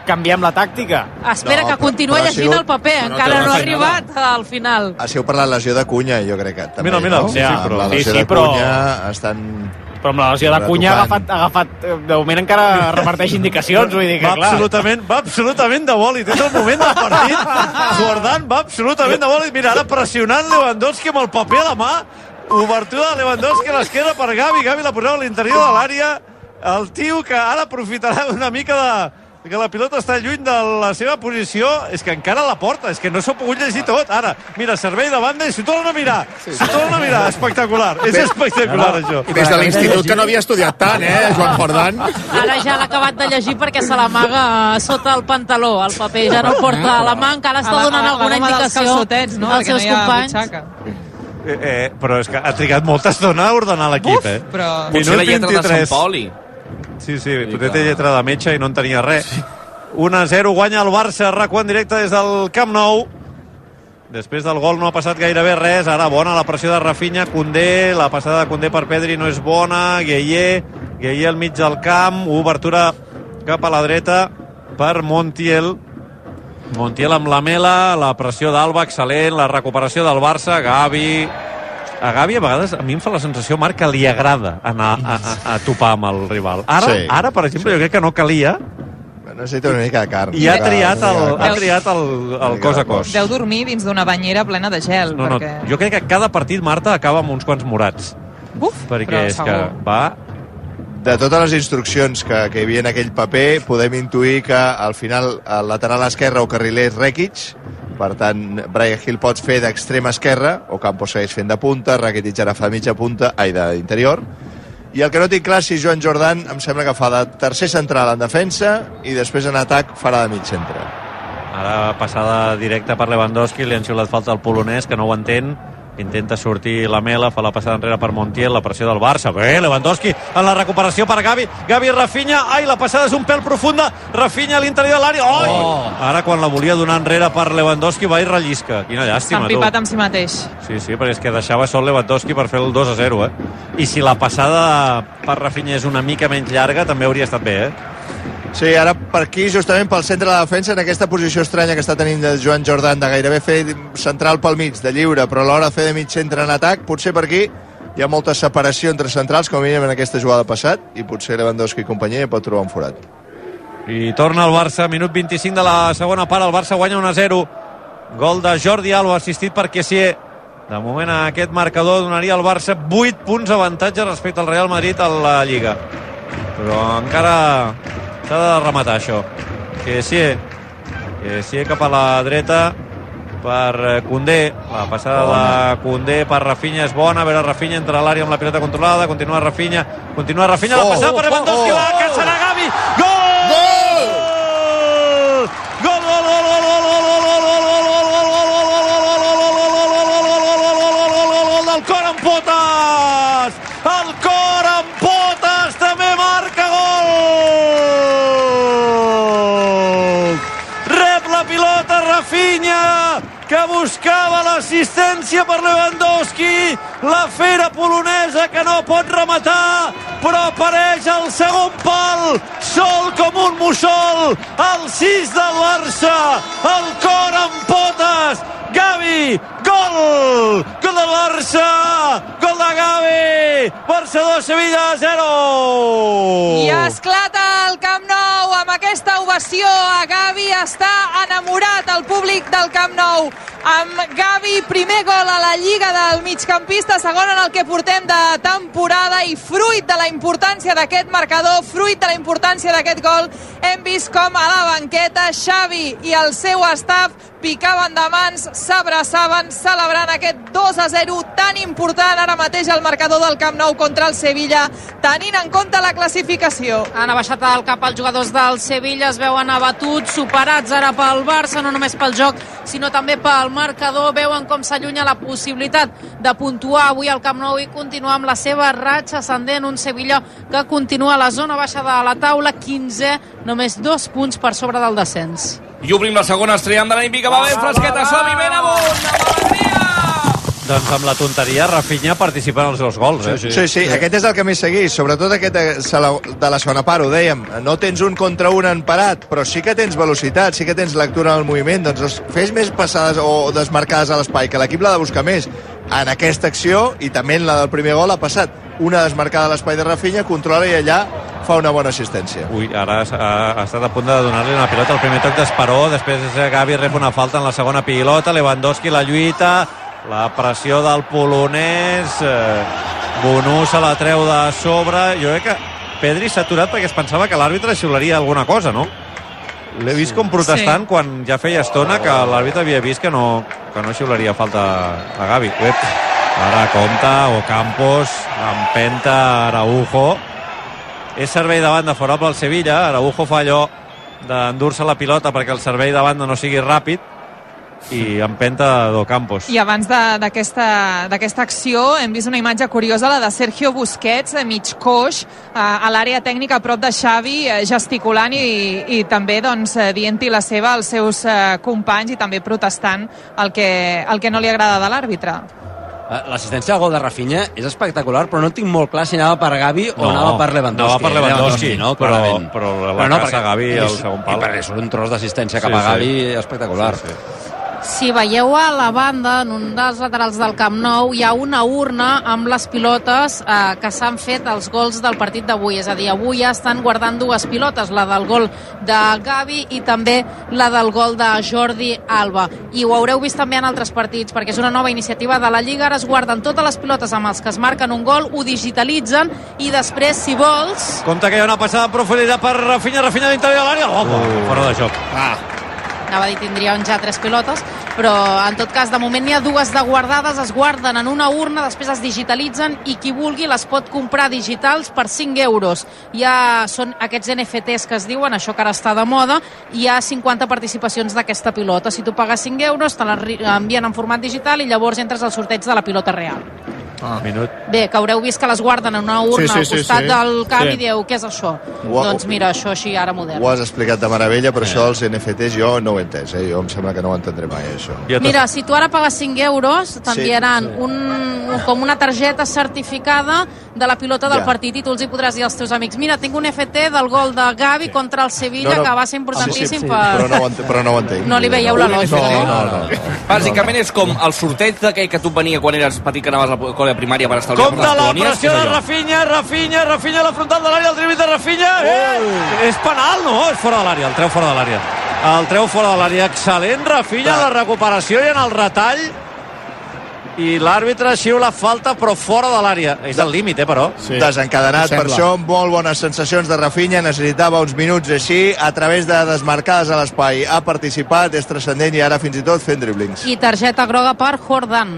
S8: canviem la tàctica.
S5: Espera, que continua llegint el paper, encara no ha arribat al final.
S1: Ha sigut per la lesió de Cunha, jo crec que també.
S4: Mira,
S1: no? La lesió de Cunha estan...
S8: Però amb la lesió de Cunha ha agafat... De moment encara reparteix indicacions, vull dir que, clar...
S4: Va absolutament de bòlit. És el moment del partit. Jordan va absolutament de bòlit. Mira, ara pressionant Lewandowski amb el paper a la mà. Obertura de Lewandowski a l'esquerra per Gavi. Gavi la posava a l'interior de l'àrea. El tio que ara aprofitarà una mica que la pilota està lluny de la seva posició, és que encara la porta, és que no s'ho pogut llegir tot. Ara, mira, servei de banda i s'ho tornen a mirar. S'ho tornen a mirar, espectacular. És espectacular, això.
S3: Des de l'institut que no havia estudiat tant, Joan Jordan?
S5: Ara ja l'ha acabat de llegir perquè se l'amaga sota el pantaló, el paper. Ja no el porta a la mà, encara està donant alguna indicació als seus companys.
S4: Però és que ha trigat molta estona a ordenar l'equip,
S7: Però... Potser la lletra de Sant Poli.
S4: Sí, potser té lletra de metge i no en tenia res. 1-0, guanya el Barça, RAC1 en directe des del Camp Nou. Després del gol no ha passat gairebé res. Ara bona la pressió de Rafinha, Koundé, la passada de Koundé per Pedri no és bona. Gueye al mig del camp, obertura cap a la dreta per Montiel amb la Mela, la pressió d'Alba excel·lent, la recuperació del Barça. Gavi a vegades a mi em fa la sensació, Marc, que li agrada anar a topar amb el rival. Ara, per exemple, jo crec que no calia.
S1: Necessita una mica de carn.
S4: I ha triat el cos a cos.
S6: Deu dormir dins d'una banyera plena de gel.
S4: No, jo crec que cada partit, Marta, acaba amb uns quants morats. Perquè és que va...
S1: De totes les instruccions que hi havia en aquell paper, podem intuir que al final el lateral esquerre o carriler és Rekic. Per tant, Bryan Gil pot fer d'extrema esquerra, o Campos segueix fent de punta, Rakitic ara fa mitja punta, d'interior. I el que no tinc clar si Joan Jordan em sembla que fa de tercer central en defensa i després en atac farà de mig centre.
S4: Ara passada directa per Lewandowski, li han xiulat falta al polonès, que no ho entén. Intenta sortir la Mela, fa la passada enrere per Montiel, la pressió del Barça. Bé, Lewandowski en la recuperació per Gavi. Gavi, Rafinha. Ai, la passada és un pèl profunda. Rafinha a l'interior de l'àrea. Ara, quan la volia donar enrere per Lewandowski, va i rellisca. Quina llàstima,
S6: tu. S'ha empipat amb si mateix.
S4: Sí, perquè és que deixava sol Lewandowski per fer el 2-0, I si la passada per Rafinha és una mica menys llarga, també hauria estat bé,
S1: Sí, ara per aquí, justament pel centre de la defensa, en aquesta posició estranya que està tenint de Joan Jordan, de gairebé fer central pel mig, de lliure, però a l'hora de fer de mig centre en atac, potser per aquí hi ha molta separació entre centrals, com a mínim en aquesta jugada passat, i potser Lewandowski i companyia pot trobar un forat.
S4: I torna el Barça, minut 25 de la segona part, el Barça guanya 1-0. Gol de Jordi Alba, assistit per Kessié. De moment aquest marcador donaria al Barça 8 punts d'avantatge respecte al Real Madrid a la Lliga. Però encara s'ha de rematar això. Kessié cap a la dreta per Koundé. La passada de Koundé per Rafinha és bona. A veure, Rafinha entra a l'àrea amb la pilota controlada. Continua Rafinha. La passada per Lewandowski. Que serà Gavi. Gol! Gol! El cor en potes! El cor en potes també marca gol! Rep la pilota Rafinha, que buscava l'assistència per Lewandowski, la fera polonesa que no pot rematar, però apareix al segon pal, sol com un mussol, el 6 del Barça, el cor en potes, Gavi, gol! Gol del Barça! Gol de Gavi! Barça 2, Sevilla 0!
S6: I esclata el Camp Nou amb aquesta ovació. A Gavi està enamorat el públic del Camp Nou. Amb Gavi, primer gol a la Lliga del migcampista, segon en el que portem de temporada, i fruit de la importància d'aquest marcador, fruit de la importància d'aquest gol, hem vist com a la banqueta Xavi i el seu staff picaven de mans, s'abraçaven, celebrant aquest 2-0 tan important ara mateix al marcador del Camp Nou contra el Sevilla, tenint en compte la classificació.
S5: Han abaixat el cap els jugadors del Sevilla, es veuen abatuts, superats ara pel Barça, no només pel joc, sinó també pel marcador. Veuen com s'allunya la possibilitat de puntuar avui al Camp Nou i continuar amb la seva ratxa ascendent. Un Sevilla que continua a la zona baixa de la taula, 15, només 2 punts per sobre del descens.
S7: I obrim la segona estrella de la Olímpica. Va ben fresqueta, som-hi, ben amunt, amb alegria!
S4: Doncs amb la tonteria, Rafinha participa en els dos gols, eh?
S1: Sí, aquest és el que més seguís, sobretot aquest de la segona part, ho dèiem. No tens un contra un en parat, però sí que tens velocitat, sí que tens lectura del moviment, doncs fes més passades o desmarcades a l'espai, que l'equip l'ha de buscar més. En aquesta acció, i també en la del primer gol, ha passat una desmarcada a l'espai de Rafinha, controla i allà fa una bona assistència.
S4: Ui, ara ha estat a punt de donar-li una pilota, el primer toc d'Esperó, després Gavi rep una falta en la segona pilota, Lewandowski la lluita, la pressió del polonès, Bonú se la treu de sobre. Jo crec que Pedri s'ha aturat perquè es pensava que l'àrbitre xiularia alguna cosa, no? L'he vist com protestant quan ja feia estona que l'àrbitre havia vist que no xiularia falta a Gavi. Ara compta Ocampos, empenta Araujo. És servei de banda favorable al Sevilla. Araujo fa allò d'endur-se la pilota perquè el servei de banda no sigui ràpid i empenta d'Ocampos.
S6: I abans d'aquesta acció hem vist una imatge curiosa, la de Sergio Busquets, mig coix, a l'àrea tècnica a prop de Xavi, gesticulant i també doncs, dient-hi la seva als seus companys i també protestant el que no li agrada de l'àrbitre.
S2: L'assistència al gol de Rafinha és espectacular, però no tinc molt clar si anava per Gavi o anava per Lewandowski.
S4: Anava per Lewandowski,
S2: no?
S4: Però la casa Gavi al segon pal.
S2: Perquè és un tros d'assistència cap a Gavi espectacular.
S5: Si veieu a la banda, en un dels laterals del Camp Nou, hi ha una urna amb les pilotes que s'han fet els gols del partit d'avui. És a dir, avui ja estan guardant dues pilotes, la del gol de Gavi i també la del gol de Jordi Alba. I ho haureu vist també en altres partits, perquè és una nova iniciativa de la Lliga. Ara es guarden totes les pilotes amb els que es marquen un gol, ho digitalitzen i després, si vols...
S4: Compte que hi ha una passada en profunditat per Rafinha a l'interior de l'àrea. Fora de joc.
S5: Anava a dir, tindrien ja 3 pilotes, però en tot cas de moment n'hi ha 2 de guardades, es guarden en una urna, després es digitalitzen i qui vulgui les pot comprar digitals per 5 euros. Ja són aquests NFTs que es diuen, això que ara està de moda, i hi ha 50 participacions d'aquesta pilota. Si tu pagues 5 euros te l'envien en format digital i llavors entres al sorteig de la pilota real. Bé, que haureu vist que les guarden en una urna al costat del camp i dieu, què és això? Doncs mira, això així ara modern.
S1: Ho has explicat de meravella, però això dels NFTs jo no ho he entès, jo em sembla que no ho entendré mai, això.
S5: Mira, si tu ara pagues 5 euros, t'enviaran com una targeta certificada de la pilota del partit i tu els hi podràs dir als teus amics, mira, tinc un FT del gol de Gavi contra el Sevilla, que va ser importantíssim per...
S1: Però no ho entenc.
S5: No li veieu la lògica,
S7: no? Bàsicament és com el sorteig d'aquell que tu venia quan eres petit, que anaves al col·le primària per estalviar per les colònies.
S4: Compte la pressió de Rafinha a la frontal de l'àrea, el tríbit de Rafinha. És penal, no? És fora de l'àrea, el treu fora de l'àrea. El treu fora de l'àrea. Excel·lent Rafinha, la recuperació i en el retall. I l'àrbitre xiula falta, però fora de l'àrea. És el límit, però.
S1: Desencadenat, per això, molt bones sensacions de Rafinha. Necessitava uns minuts així, a través de desmarcades a l'espai. Ha participat, és transcendent i ara fins i tot fent driblings.
S5: I targeta groga per Jordan.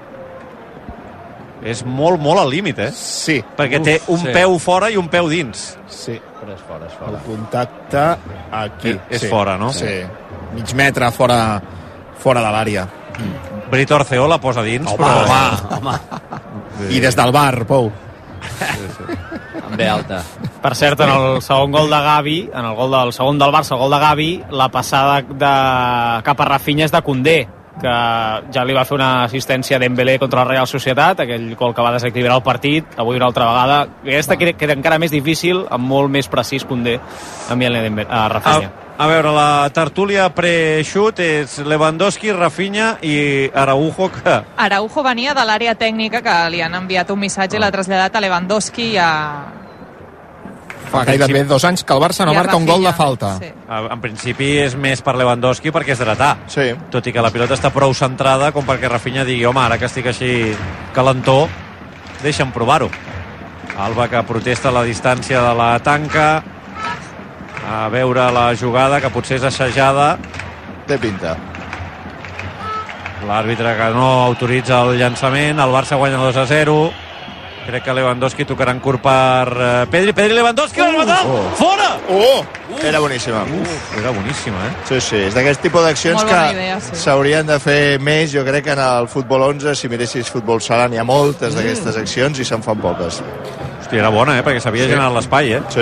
S4: És molt al límit,
S3: Sí.
S4: Perquè té un peu fora i un peu dins.
S3: Sí. Però és fora. El contacte aquí.
S4: És fora, no?
S3: Sí. Mig metre fora de l'àrea.
S4: Brito Arceol la posa dins.
S3: Home. I des del bar, Pou.
S2: Amb B alta.
S8: Per cert, en el segon gol de Gavi, en el gol del segon del Barça, el gol de Gavi, la passada cap a Rafinha és de Koundé, que ja li va fer una assistència a Dembélé contra la Real Societat, aquell gol que va desequilibrar el partit, avui una altra vegada. Aquesta queda encara més difícil, amb molt més precís Koundé enviant-li a Rafinha.
S4: A veure, la tertúlia pre-xut és Lewandowski, Rafinha i Araujo.
S6: Araujo venia de l'àrea tècnica, que li han enviat un missatge i l'ha traslladat a Lewandowski i a...
S3: Fa gairebé 2 anys que el Barça no marca un gol de falta.
S6: Sí.
S4: En principi és més per Lewandowski perquè és dretà.
S1: Sí.
S4: Tot i que la pilota està prou centrada com perquè Rafinha digui, home, ara que estic així calentó, deixa'm provar-ho. Alba que protesta a la distància de la tanca, a veure la jugada, que potser és assajada.
S1: Té pinta.
S4: L'àrbitre que no autoritza el llançament, el Barça guanya 2-0. Crec que Lewandowski tocarà en curt per Pedri. Lewandowski, fora!
S1: Era boníssima.
S4: Era boníssima,
S1: Sí, és d'aquest tipus d'accions que s'haurien de fer més, jo crec que en el futbol 11, si miressis futbol sala, n'hi ha moltes d'aquestes accions i se'n fan poques.
S4: Hòstia, era bona, perquè s'havia generat l'espai,
S1: Sí.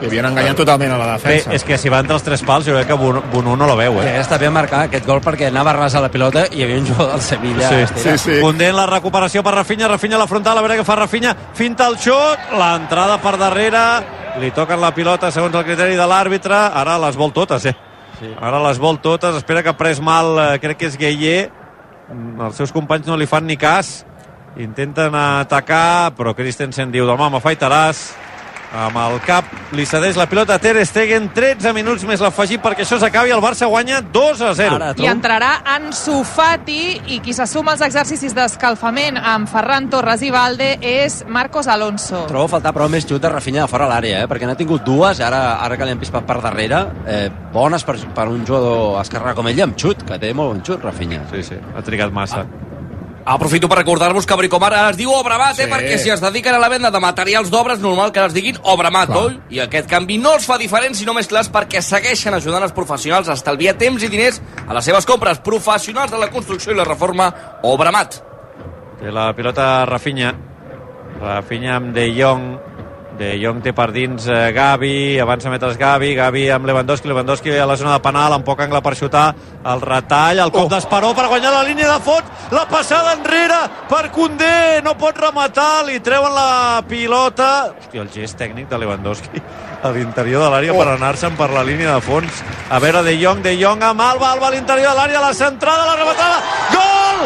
S3: i havien enganyat totalment a la defensa.
S4: Bé, és que si va entre els 3 pals jo crec que Bonú no la veu,
S2: Està bé marcar aquest gol perquè anava ras a la pilota i hi havia un jugador del Sevilla.
S3: Sí.
S4: Condé en la recuperació per Rafinha a la frontal, a veure què fa Rafinha, finta el xut, l'entrada per darrere, li toquen la pilota segons el criteri de l'àrbitre, ara les vol totes, Ara les vol totes, espera que ha pres mal, crec que és Gueye, els seus companys no li fan ni cas, intenten atacar, però Christensen diu, demà m'afaitaràs, amb el cap li cedeix la pilota a Ter Stegen, 13 minuts més l'afegit perquè això s'acabi, el Barça guanya 2-0.
S6: I entrarà Ansu Fati, i qui se suma als exercicis d'escalfament amb Ferran Torres i Valde és Marcos Alonso.
S2: Trobo a faltar però més xut de Rafinha de fora l'àrea, perquè n'ha tingut dues, ara que li han pispat per darrere, bones per un jugador esquerrà com ell, amb xut, que té molt bon xut, Rafinha.
S4: Sí, ha trigat massa.
S7: Aprofito per recordar-vos que Bricomar ara es diu Obramat, perquè si es dediquen a la venda de materials d'obres, normal que es diguin Obramat, oi? I aquest canvi no els fa diferents, sinó més clars, perquè segueixen ajudant els professionals a estalviar temps i diners a les seves compres. Professionals de la construcció i la reforma, Obramat.
S4: Té la pilota Rafinha amb De Jong té per dins Gavi, avança metres Gavi amb Lewandowski a la zona de penal, amb poc angle per xutar, el retall, el cop d'Esperó per guanyar la línia de fons, la passada enrere per Condé, no pot rematar, li treuen la pilota, hòstia, el gest tècnic de Lewandowski a l'interior de l'àrea per anar-se'n per la línia de fons, a veure De Jong amb Alba a l'interior de l'àrea, la centrada, la rematada, gol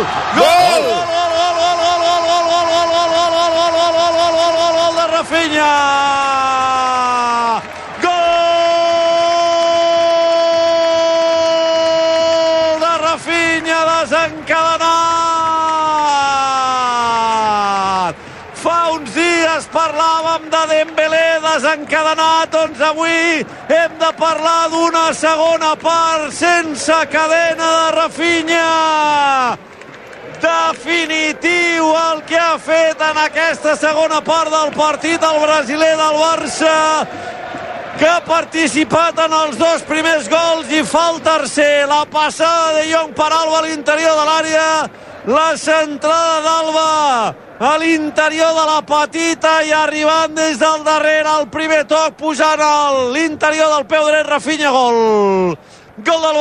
S4: de Rafinha, gol de Rafinha desencadenat. Fa uns dies parlàvem de Dembélé desencadenat, doncs avui hem de parlar d'una segona part sense cadena de Rafinha. Definitiu el que ha fet en aquesta segona part del partit el brasiler del Barça, que ha participat en els 2 primers gols i fa el tercer. La passada de Jong per Alba a l'interior de l'àrea, la centrada d'Alba a l'interior de la petita i arribant des del darrere el primer toc, pujant a l'interior del peu dret, Rafinha, gol del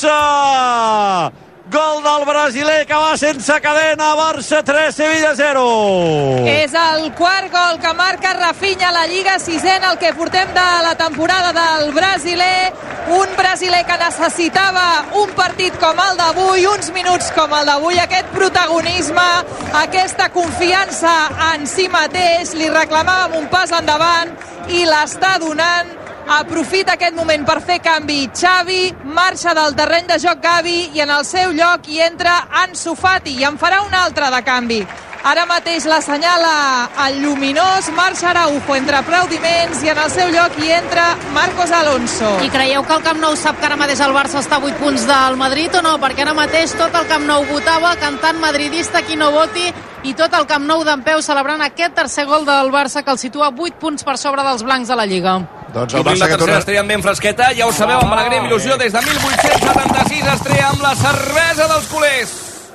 S4: Barça, gol del brasiler que va sense cadena, Barça 3, Sevilla 0.
S6: És el quart gol que marca Rafinha a la Lliga, 6è el que portem de la temporada del brasiler, un brasiler que necessitava un partit com el d'avui, uns minuts com el d'avui, aquest protagonisme, aquesta confiança en si mateix, li reclamàvem un pas endavant i l'està donant. Aprofita aquest moment per fer canvi Xavi, marxa del terreny de joc Gavi i en el seu lloc hi entra Ansu Fati i en farà un altre de canvi. Ara mateix l'assenyala el lluminós, marxa Araujo entre aplaudiments i en el seu lloc hi entra Marcos Alonso.
S5: I creieu que el Camp Nou sap que ara mateix el Barça està a 8 punts del Madrid o no? Perquè ara mateix tot el Camp Nou votava cantant madridista qui no voti i tot el Camp Nou d'en peu celebrant aquest tercer gol del Barça que el situa 8 punts per sobre dels blancs de la Lliga.
S1: Doncs
S7: el Barça que torna... Estrella ben fresqueta, ja ho sabeu, amb alegria i il·lusió, des de 1876 estrella amb la cervesa dels culers.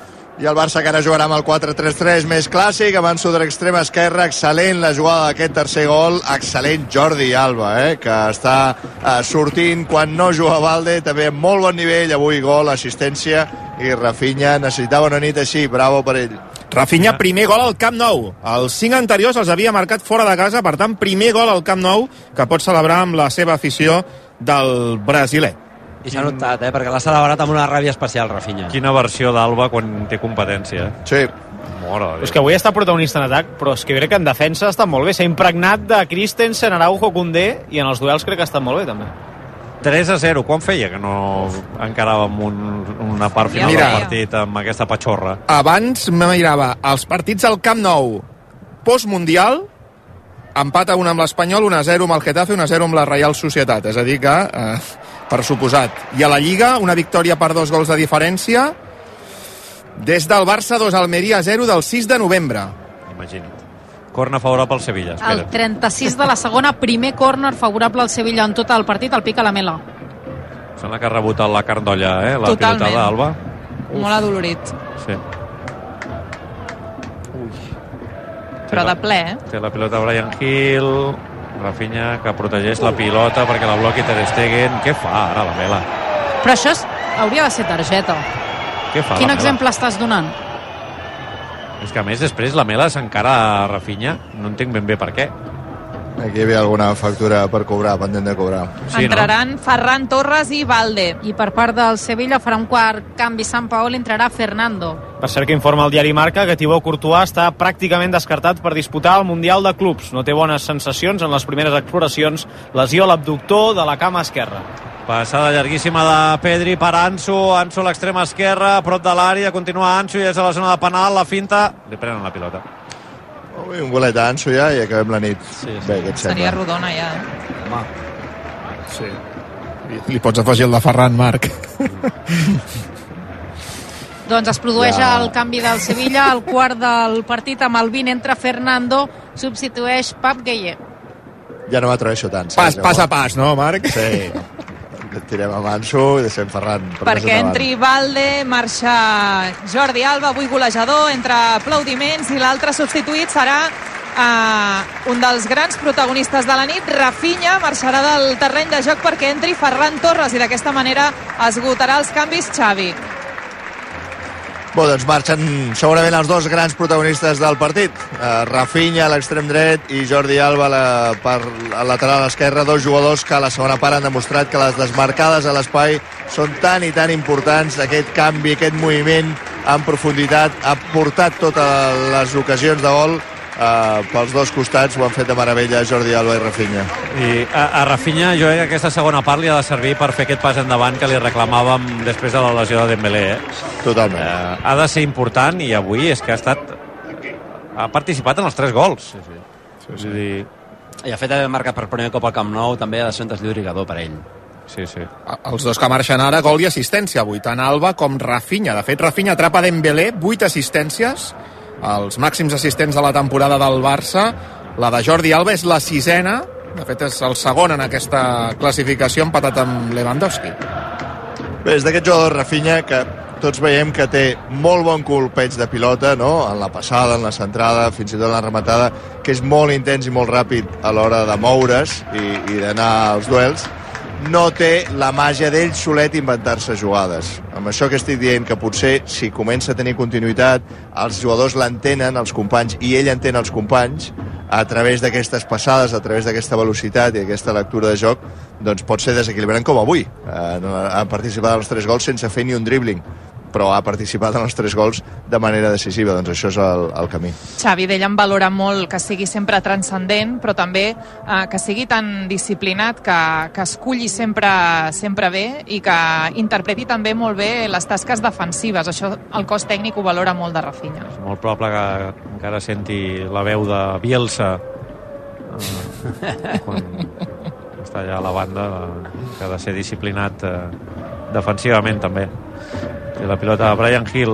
S1: I el Barça que ara jugarà amb el 4-3-3 més clàssic, avanço de l'extrema esquerra, excel·lent la jugada d'aquest tercer gol, excel·lent Jordi Alba, que està sortint quan no juga Valde, també amb molt bon nivell, avui gol, assistència, i Rafinha necessitava una nit així, bravo per ell.
S3: Rafinha, primer gol al Camp Nou. Els 5 anteriors els havia marcat fora de casa, per tant, primer gol al Camp Nou que pot celebrar amb la seva afició del brasiler.
S2: I s'ha notat, perquè l'ha celebrat amb una ràbia especial, Rafinha.
S4: Quina versió d'Alba quan té competència.
S1: Sí.
S8: És que avui està protagonista en atac, però és que crec que en defensa està molt bé. S'ha impregnat de Christensen, Araujo, Condé, i en els duels crec que està molt bé, també.
S4: 3-0, quan feia que no encaràvem una part final del partit amb aquesta patxorra?
S3: Abans me mirava els partits al Camp Nou postmundial, empat a 1 amb l'Espanyol, 1-0 amb el Getafe, 1-0 amb la Reial Societat, és a dir que, per suposat. I a la Lliga, una victòria per 2 gols de diferència, des del Barça 2, Almeria 0, del 6 de novembre.
S4: Imagina't. Corner favorable al Sevilla. Espera.
S5: El 36 de la segona, primer córner favorable al Sevilla en tot el partit, el pica la Mela.
S4: Sembla que ha rebut la carn d'olla, la
S6: totalment.
S4: pilotada d'Alba.
S6: Molt adolorit.
S4: Sí.
S6: Però de ple,
S4: Té la pilota Brian Hill, Rafinha, que protegeix la pilota perquè la bloqui Ter Stegen. Què fa ara la Mela?
S5: Però això hauria de ser targeta.
S4: Què fa
S5: Quin
S4: la
S5: exemple estàs donant?
S4: És que a més després la Mela s'encara a Rafinha. No entenc ben bé per què.
S1: Aquí hi havia alguna factura per cobrar, pendent de cobrar.
S4: Sí,
S6: Entraran Ferran Torres i Valde.
S5: I per part del Sevilla farà un quart canvi Sampaoli, entrarà Fernando.
S8: Per cert, que informa el diari Marca que Thibaut Courtois està pràcticament descartat per disputar el Mundial de Clubs. No té bones sensacions en les primeres exploracions. Lesió a l'abductor de la cama esquerra.
S4: Passada llarguíssima de Pedri per Ansu a l'extrema esquerra, a prop de l'àrea, continua Ansu i és a la zona de penal, la finta, li prenen la pilota.
S1: Ui, un golet a Ansu ja i acabem la nit.
S2: Sí.
S1: Bé, què et
S6: Seria
S1: sembla?
S6: rodona ja.
S3: Sí. Li pots afegir el de Ferran, Marc.
S5: Doncs es produeix el canvi del Sevilla, al quart del partit amb el 20 entra Fernando, substitueix Pep Gueye.
S1: Ja no m'atreveixo tant.
S3: Pas a pas, no, Marc?
S1: Sí. Tirem amb Ansu i deixem Ferran.
S6: Perquè entri Valde, marxa Jordi Alba, avui golejador, entre aplaudiments, i l'altre substituït serà un dels grans protagonistes de la nit, Rafinha, marxarà del terreny de joc perquè entri Ferran Torres i d'aquesta manera esgotarà els canvis Xavi.
S1: Bé, doncs marxen segurament els dos grans protagonistes del partit. Rafinha a l'extrem dret i Jordi Alba al lateral esquerre, dos jugadors que a la segona part han demostrat que les desmarcades a l'espai són tan i tan importants. Aquest canvi, aquest moviment en profunditat ha portat totes les ocasions de gol. Pels dos costats ho han fet de meravella Jordi Alba i Rafinha.
S4: I a Rafinha jo crec que aquesta segona part li ha de servir per fer aquest pas endavant que li reclamàvem després de la lesió de Dembélé.
S1: Totalment.
S4: Ha de ser important i avui és que ha participat en els 3 gols. Sí. Dir...
S2: I el fet d'haver marcat per primer cop al Camp Nou també ha de ser un desllorigador per ell.
S4: Sí.
S3: Els dos que marxen ara, gol i assistència avui, tant Alba com Rafinha. De fet, Rafinha atrapa Dembélé, 8 assistències, els màxims assistents de la temporada del Barça. La de Jordi Alba és la 6ena, de fet és el segon en aquesta classificació, empatat amb Lewandowski.
S1: Bé, és d'aquest jugador Rafinha que tots veiem que té molt bon colpeig de pilota, no? En la passada, en la centrada, fins i tot en la rematada, que és molt intens i molt ràpid a l'hora de moure's i d'anar als duels. No té la màgia d'ell solet inventar-se jugades. Amb això que estic dient, que potser si comença a tenir continuïtat, els jugadors l'entenen, els companys, i ell entén els companys, a través d'aquestes passades, a través d'aquesta velocitat i aquesta lectura de joc, doncs pot ser desequilibrant com avui. Ha participat en els 3 gols sense fer ni un dribbling, però ha participat en els 3 gols de manera decisiva, doncs això és el camí.
S6: Xavi d'ell en valora molt que sigui sempre transcendent, però també que sigui tan disciplinat, que esculli sempre bé i que interpreti també molt bé les tasques defensives. Això el cos tècnic ho valora molt de Rafinha.
S4: És molt probable que encara senti la veu de Bielsa quan està allà a la banda, que ha de ser disciplinat defensivament també. I la pilota de Bryan Gil,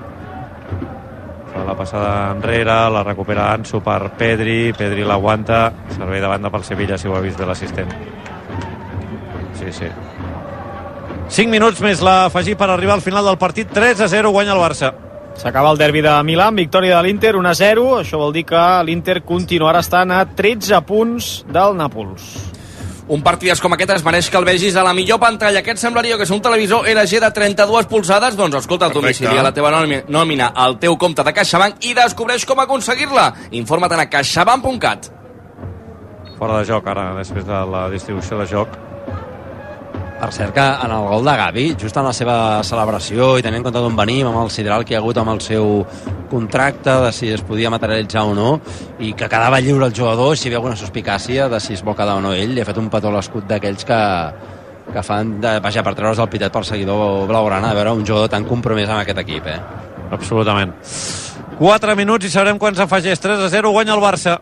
S4: fa la passada enrere, la recupera Ansu per Pedri l'aguanta, servei de banda pel Sevilla, si ho ha vist bé l'assistent. Sí. 5 minuts més l'afegir per arribar al final del partit. 3-0 guanya el Barça.
S8: S'acaba el derbi de Milà, victòria de l'Inter 1-0. Això vol dir que l'Inter continuarà estant a 13 punts del Nàpols.
S7: Un partidàs com aquest es mereix que el vegis a la millor pantalla. Aquest semblaria que és un televisor LG de 32 polzades. Doncs escolta, el domicili a la teva nòmina al teu compte de CaixaBank i descobreix com aconseguir-la. Informa't a caixabank.cat.
S4: Fora de joc ara, després de la distribució de joc.
S2: Per cert que en el gol de Gavi, just en la seva celebració i tenint en compte d'on venim, amb el sideral que hi ha hagut amb el seu contracte, de si es podia materialitzar o no, i que quedava lliure el jugador, si hi havia alguna suspicàcia de si es vol quedar o no ell, li ha fet un petó a l'escut d'aquells que fan, vaja, per treure's el pitet pel seguidor blaugrana, a veure un jugador tan compromès amb aquest equip,
S4: Absolutament. 4 minuts i sabrem quan s'afegeix. 3-0 guanya el Barça.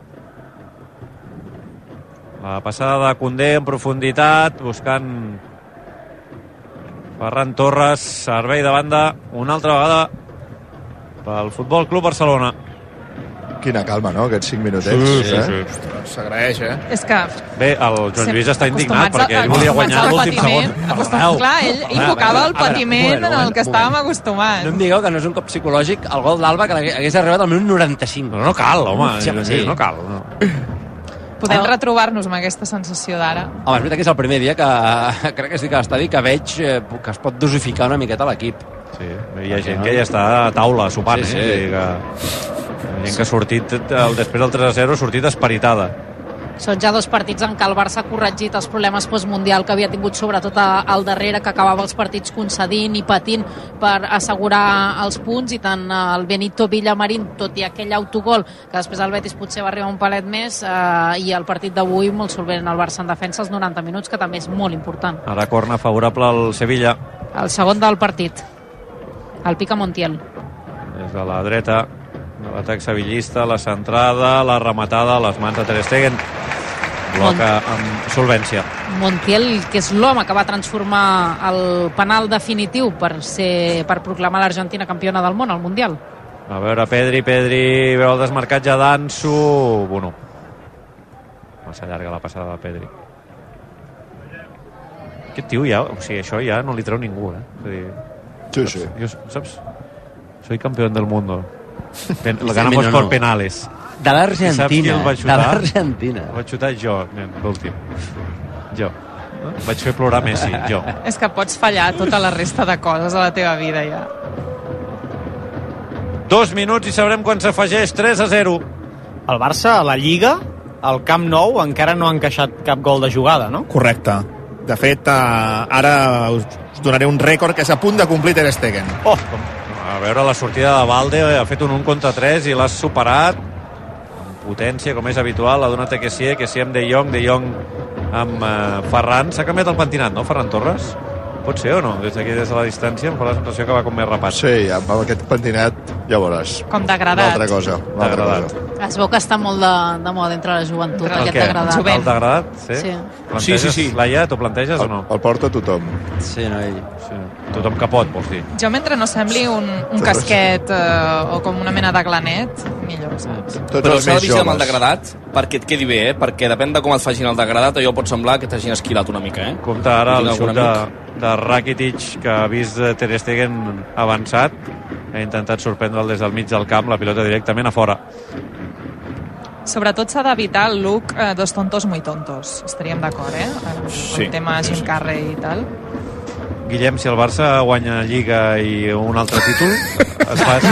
S4: La passada de Koundé en profunditat, buscant Ferran Torres, servei de banda una altra vegada pel Futbol Club Barcelona.
S1: Quina calma, no?, aquests 5 minutets.
S4: Sí.
S3: S'agraeix,
S6: És que...
S4: Bé, el Joan Lluís està indignat perquè ell volia guanyar l'últim segon.
S6: Clar, ell invocava el patiment en el que estàvem acostumats.
S2: No em digueu que no és un cop psicològic el gol d'Alba que hagués arribat al minut 95.
S4: No cal, home.
S2: Sí.
S4: No cal. No.
S6: Podem retrobar-nos amb aquesta sensació d'ara.
S2: Home, és veritat que és el primer dia que crec que estic a l'estadi que veig que es pot dosificar una miqueta l'equip.
S4: Sí, hi ha gent que ja està a taula sopant,
S2: Sí.
S4: Hi ha gent que ha sortit, després del 3-0, ha sortit esperitada.
S5: Són ja 2 partits en què el Barça ha corregit els problemes postmundial que havia tingut sobretot al darrere, que acabava els partits concedint i patint per assegurar els punts, i tant el Benito Villamarín, tot i aquell autogol, que després el Betis potser va arribar un palet més, i el partit d'avui molt solvent el Barça en defensa els 90 minuts, que també és molt important.
S4: Ara corna favorable al Sevilla.
S5: El segon del partit, el pica Montiel.
S4: Des de la dreta, l'atac sevillista, la centrada, la rematada, les mans de Ter Stegen. Bloca amb solvència.
S5: Montiel, que és l'home que va transformar el penal definitiu per proclamar l'Argentina campiona del món al Mundial.
S4: A veure, Pedri, veu el desmarcatge d'Ansu. Bueno, massa llarga la passada de Pedri. Aquest tio ja, o sigui, això ja no li treu ningú, És a dir,
S1: Sí.
S4: jo, saps? Soy campeón del mundo. Lo ganamos por penales.
S2: De l'Argentina.
S4: Saps qui el va xutar?
S2: De l'Argentina.
S4: El vaig xutar jo, l'últim. Jo. Vaig fer plorar Messi, jo.
S6: És que pots fallar tota la resta de coses a la teva vida, ja.
S4: 2 minuts i sabrem quan s'afegeix. 3-0.
S8: El Barça, a la Lliga, al Camp Nou, encara no ha encaixat cap gol de jugada, no?
S3: Correcte. De fet, ara us donaré un rècord que és a punt de complir Ter Stegen.
S4: Oh! A veure, la sortida de Valde ha fet un 1 contra 3 i l'ha superat amb potència, com és habitual. L'ha donat a Kessié amb De Jong amb Ferran. S'ha canviat el pentinat, no, Ferran Torres? Pot ser o no? Des d'aquí, des de la distància, em fa la sensació que va com més rapat.
S1: Sí, amb aquest pentinat ja veuràs.
S6: Com degradat.
S1: L'altra cosa.
S5: Es veu que està molt de moda entre la joventut,
S6: Entre
S5: aquest
S4: què?
S5: degradat.
S4: El degradat? Sí?
S5: Sí.
S4: Planteges,
S7: Sí.
S4: Laia, t'ho planteges o no?
S1: El porta tothom.
S2: Sí, no, ell.
S4: Sí. Tothom que pot, vols dir?
S6: Jo, mentre no sembli un casquet o com una mena de glanet, millor, saps?
S1: Tots
S7: Però
S1: els
S7: s'ha de
S1: més
S7: vigilar amb el
S1: joves.
S7: degradat perquè et quedi bé, perquè depèn de com et facin el degradat, allò pot semblar que t'hagin esquilat una mica,
S4: Compte ara el
S7: Tinc
S4: xut
S7: algun
S4: de Rakitic, que ha vist Ter Stegen avançat, ha intentat sorprendre'l des del mig del camp, la pilota directament a fora.
S6: Sobretot s'ha d'evitar el look dos tontos muy tontos. Estaríem d'acord,
S7: Sí.
S6: El tema Jim Carrey i tal.
S4: Guillem, si el Barça guanya Lliga i un altre títol, es fa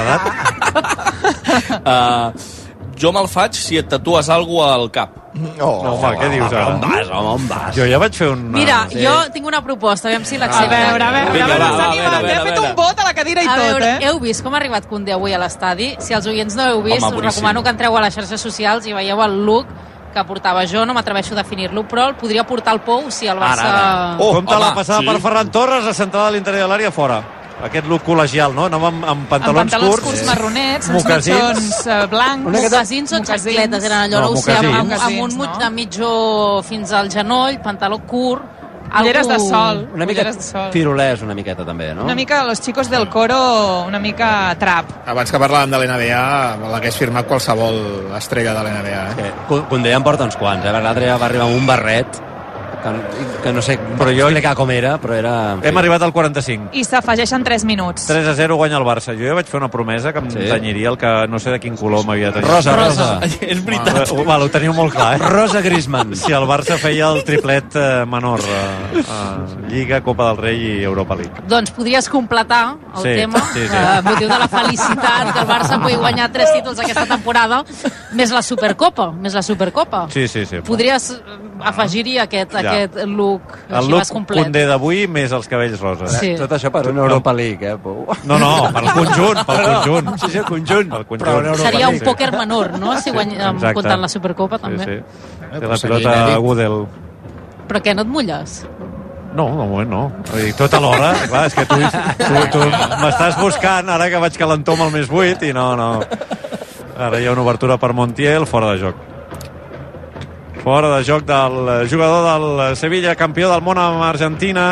S4: degradat?
S7: Jo me'l faig si et tatues alguna al cap.
S4: No, home, què dius ara?
S2: On vas?
S4: Jo ja vaig fer un...
S5: Mira, jo tinc una proposta, aviam si
S6: A
S5: l'accepten.
S6: veure,
S7: Vinga, va,
S6: s'ha
S7: a
S6: animat,
S7: veure,
S6: ha fet un vot a la cadira i
S5: A
S6: tot,
S5: veure, heu vist com ha arribat Koundé avui a l'estadi? Si els oients no heu vist,
S7: Home,
S5: us
S7: boníssim.
S5: recomano que entreu a les xarxes socials i veieu el look que portava jo, no m'atreveixo a definir-lo, però el podria portar al Pou si el Barça...
S2: Ara.
S4: Compte
S7: home,
S4: la passada
S7: sí.
S4: per Ferran Torres, la centrada a l'interior de l'àrea fora. Aquest look col·legial, no? Anava amb
S6: Amb
S4: pantalons curts,
S6: marronets, uns
S4: mocassins.
S6: mitjons blancs.
S5: Mocasins o xacletes eren allò, no ho sé, amb
S6: Mocassins,
S5: un
S6: no?
S5: de mitjó fins al genoll, pantaló curt...
S6: Ulleres de sol.
S2: Una mica
S6: ulleres de sol.
S2: tirolès, una miqueta, també, no?
S6: Una mica los chicos del coro, una mica trap.
S3: Abans que parlàvem de l'NBA, l'hagués firmat qualsevol estrella de l'NBA.
S2: Koundé en porta uns quants, L'altre ja va arribar amb un barret que no sé explicar com era, però era...
S4: Hem arribat al 45.
S6: I s'afegeixen 3 minuts.
S4: 3-0 guanya el Barça. Jo ja vaig fer una promesa que em tanyiria el que no sé de quin color m'havia tenyit.
S2: Rosa.
S7: És veritat.
S4: Val, ho teniu molt clar,
S2: Rosa Griezmann.
S4: Si el Barça feia el triplet menor, Lliga, Copa del Rei i Europa League.
S5: Doncs podries completar el
S4: Sí,
S5: tema,
S4: sí.
S5: motiu de la felicitat que el Barça pugui guanyar 3 títols aquesta temporada, més la Supercopa.
S4: Sí.
S5: Podries afegir-hi aquest look,
S4: El
S5: així
S4: look
S5: vas complet.
S4: Koundé d'avui més els cabells roses.
S5: Sí.
S2: Tot això per una Europa League, Pou?
S4: No, pel conjunt, pel conjunt.
S2: Sí, el conjunt.
S4: Pel conjunt.
S2: Però una Europa
S5: Seria un
S2: League.
S5: pòquer menor, no? Si
S4: Exacte.
S5: comptant la Supercopa, també.
S4: Sí. Té la pilota Gudel.
S5: Però què, no et mulles?
S4: No, de moment no. Vull dir, tot alhora, clar, és que tu m'estàs buscant ara que vaig calentor amb el més 8 i no. Ara hi ha una obertura per Montiel, fora de joc. Fora de joc del jugador del Sevilla, campió del món amb Argentina.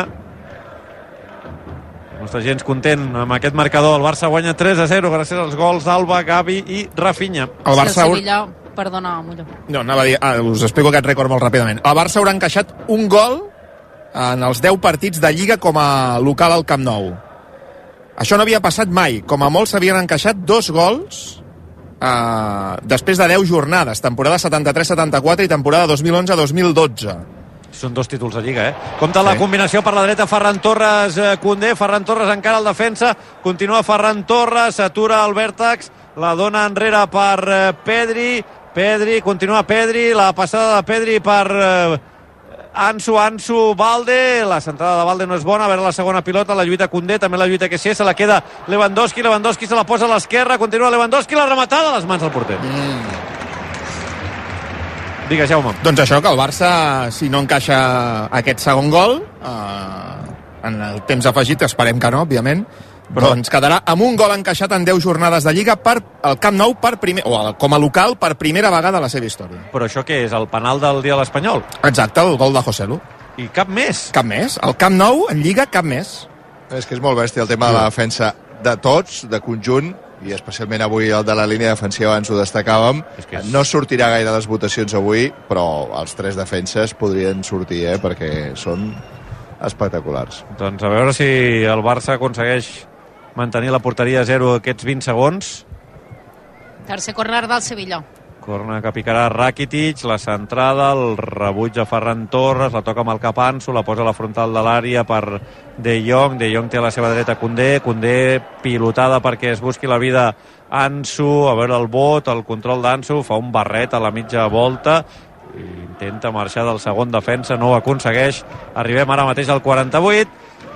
S4: No està gens content amb aquest marcador. El Barça guanya 3-0 gràcies als gols d'Alba, Gavi i Rafinha.
S3: El Barça...
S5: Si el Sevilla... Perdona, Mullo.
S3: No, anava a dir... us explico aquest rècord molt ràpidament. El Barça haurà encaixat un gol en els 10 partits de Lliga com a local al Camp Nou. Això no havia passat mai. Com a molt s'havien encaixat 2 gols després de 10 jornades, temporada 73-74 i temporada 2011-2012.
S4: Són 2 títols de Lliga, Compte la combinació per la dreta, Ferran Torres, Koundé. Ferran Torres encara al defensa, continua Ferran Torres, s'atura al vèrtex, la dona enrere per Pedri, continua Pedri, la passada de Pedri per Ansu, Valde, la centrada de Valde no és bona, a veure la segona pilota, la lluita Koundé, també la lluita Kessié, se la queda Lewandowski se la posa a l'esquerra, continua Lewandowski, la rematada a les mans del porter. Digues, Jaume.
S3: Doncs això, que el Barça, si no encaixa aquest segon gol, en el temps afegit, esperem que no, òbviament, doncs quedarà amb un gol encaixat en 10 jornades de Lliga per el Camp Nou com a local per primera vegada a la seva història.
S4: Però això què és? El penal del dia de l'Espanyol?
S3: Exacte, el gol de Joselu.
S4: I cap més?
S3: Cap més. El Camp Nou en Lliga, cap més.
S1: És que és molt bèstia el tema de la defensa de tots, de conjunt, i especialment avui el de la línia defensiva, abans ho destacàvem. No sortirà gaire les votacions avui, però els 3 defenses podrien sortir, perquè són espectaculars.
S4: Doncs a veure si el Barça aconsegueix mantenir la porteria a 0 aquests 20 segons.
S5: Tercer córner del Sevilla.
S4: Corna que picarà Rakitic, la centrada, el rebuig a Ferran Torres, la toca amb el cap Ansu, la posa a la frontal de l'àrea per De Jong té a la seva dreta Koundé pilotada perquè es busqui la vida Ansu, a veure el bot, el control d'Ansu, fa un barret a la mitja volta, intenta marxar del segon defensa, no ho aconsegueix, arribem ara mateix al 48,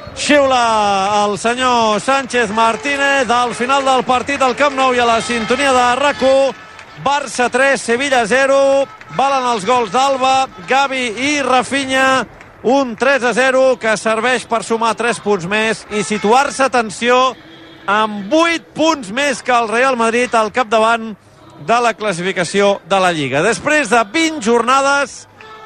S4: xiula el senyor Sánchez Martínez al final del partit al Camp Nou i a la sintonia de RAC1. Barça 3, Sevilla 0, valen els gols d'Alba, Gavi i Rafinha, un 3-0 que serveix per sumar 3 punts més i situar-se, atenció, amb 8 punts més que el Real Madrid al capdavant de la classificació de la Lliga. Després de 20 jornades,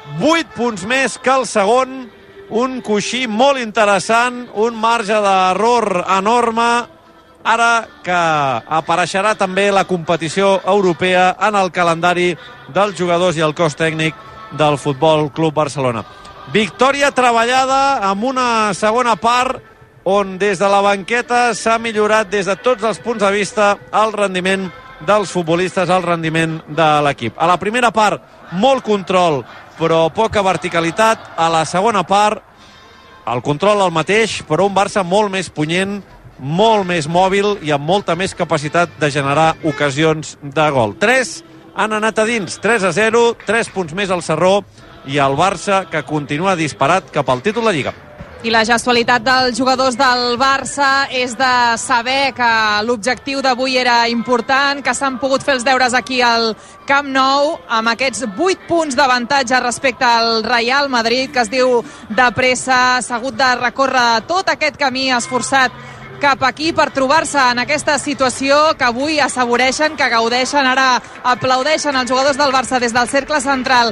S4: 8 punts més que el segon, un coixí molt interessant, un marge d'error enorme, ara que apareixerà també la competició europea en el calendari dels jugadors i el cos tècnic del Futbol Club Barcelona. Victòria treballada amb una segona part on des de la banqueta s'ha millorat des de tots els punts de vista el rendiment dels futbolistes, el rendiment de l'equip. A la primera part, molt control, però poca verticalitat. A la segona part, el control el mateix, però un Barça molt més punyent, molt més mòbil i amb molta més capacitat de generar ocasions de gol. 3 han anat a dins, 3-0, 3 punts més al Sarró i el Barça que continua disparat cap al títol de Lliga.
S6: I la gestualitat dels jugadors del Barça és de saber que l'objectiu d'avui era important, que s'han pogut fer els deures aquí al Camp Nou, amb aquests 8 punts d'avantatge respecte al Real Madrid, que es diu de pressa, s'ha hagut de recórrer tot aquest camí esforçat cap aquí per trobar-se en aquesta situació que avui assaboreixen, que gaudeixen, ara aplaudeixen els jugadors del Barça des del cercle central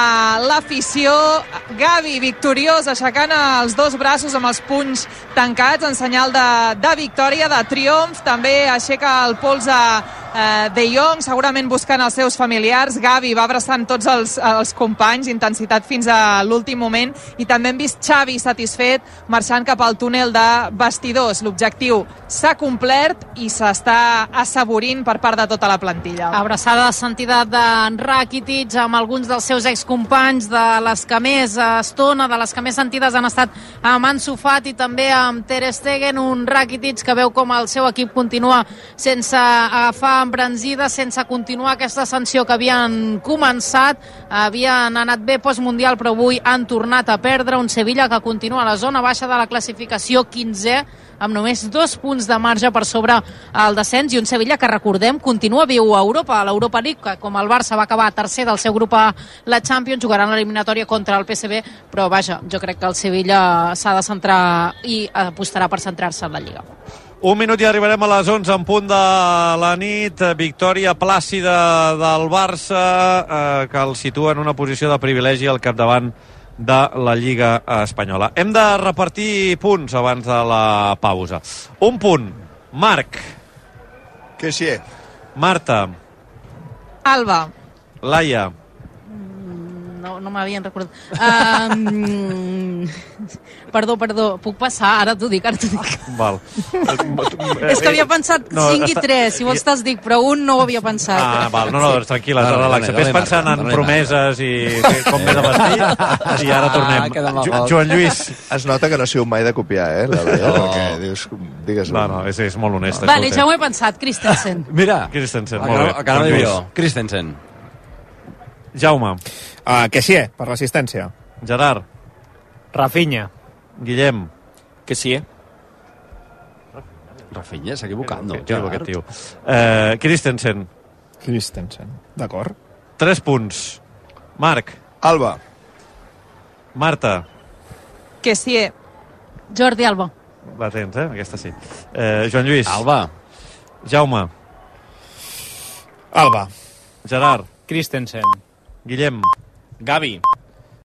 S6: a l'afició. Gavi victoriós, aixecant els 2 braços amb els punys tancats en senyal de victòria, de triomf. També aixeca el pols a De Jong, segurament buscant els seus familiars. Gavi va abraçant tots els companys, intensitat fins a l'últim moment, i també hem vist Xavi satisfet marxant cap al túnel de vestidors. L'objectiu s'ha complert i s'està assaborint per part de tota la plantilla.
S5: Abraçada sentida de Rakitic amb alguns dels seus excompanys, de les que més estona, de les que més sentides han estat amb Ansu Fati i també amb Ter Stegen. Un Rakitic que veu com el seu equip continua sense agafar embranzida, sense continuar aquesta ascensió que havien començat. Havien anat bé postmundial, però avui han tornat a perdre. Un Sevilla que continua a la zona baixa de la classificació, 15è, amb només 2 punts de marge per sobre el descens, i un Sevilla que, recordem, continua viu a Europa, a l'Europa League, que com el Barça va acabar tercer del seu grup a la Champions, jugaran l'eliminatòria contra el PSV, però vaja, jo crec que el Sevilla s'ha de centrar i apostarà per centrar-se en la Lliga.
S4: 1 minut i arribarem a les 11 en punt de la nit. Victòria plàcida del Barça, que el situa en una posició de privilegi al capdavant de la Lliga Espanyola. Hem de repartir punts abans de la pausa. Un punt. Marc.
S1: Que sí.
S4: Marta.
S6: Alba.
S4: Laia.
S5: no m'havien recordat. Perdó, puc passar? Ara t'ho dic.
S4: Val.
S5: És que havia pensat 5 i 3, si vols te'ls dic, però un no ho havia pensat.
S4: Val, no, tranquil·la, relaxa. Ves pensant en promeses i com m'he de vestir, i ara tornem. Joan Lluís.
S1: Es nota que no ha sigut mai de copiar, la Laia, perquè dius, digues-ho.
S4: No, és molt honesta.
S5: Vale, ja ho he pensat, Christensen.
S2: Mira,
S4: Christensen, molt bé.
S2: Acaba de dir jo. Christensen.
S4: Jaume.
S3: Kessié, per l'assistència.
S4: Gerard.
S8: Rafinha.
S4: Guillem.
S9: Que sí,
S2: Rafinha s'ha equivocat, no?
S4: Aquest tio. Christensen.
S3: D'acord.
S4: 3 punts. Marc.
S1: Alba.
S4: Marta.
S6: Que sí.
S5: Jordi Alba.
S4: La tens, aquesta sí. Joan Lluís.
S2: Alba.
S4: Jaume.
S3: Alba.
S4: Gerard.
S8: Christensen.
S4: Guillem.
S9: Gavi.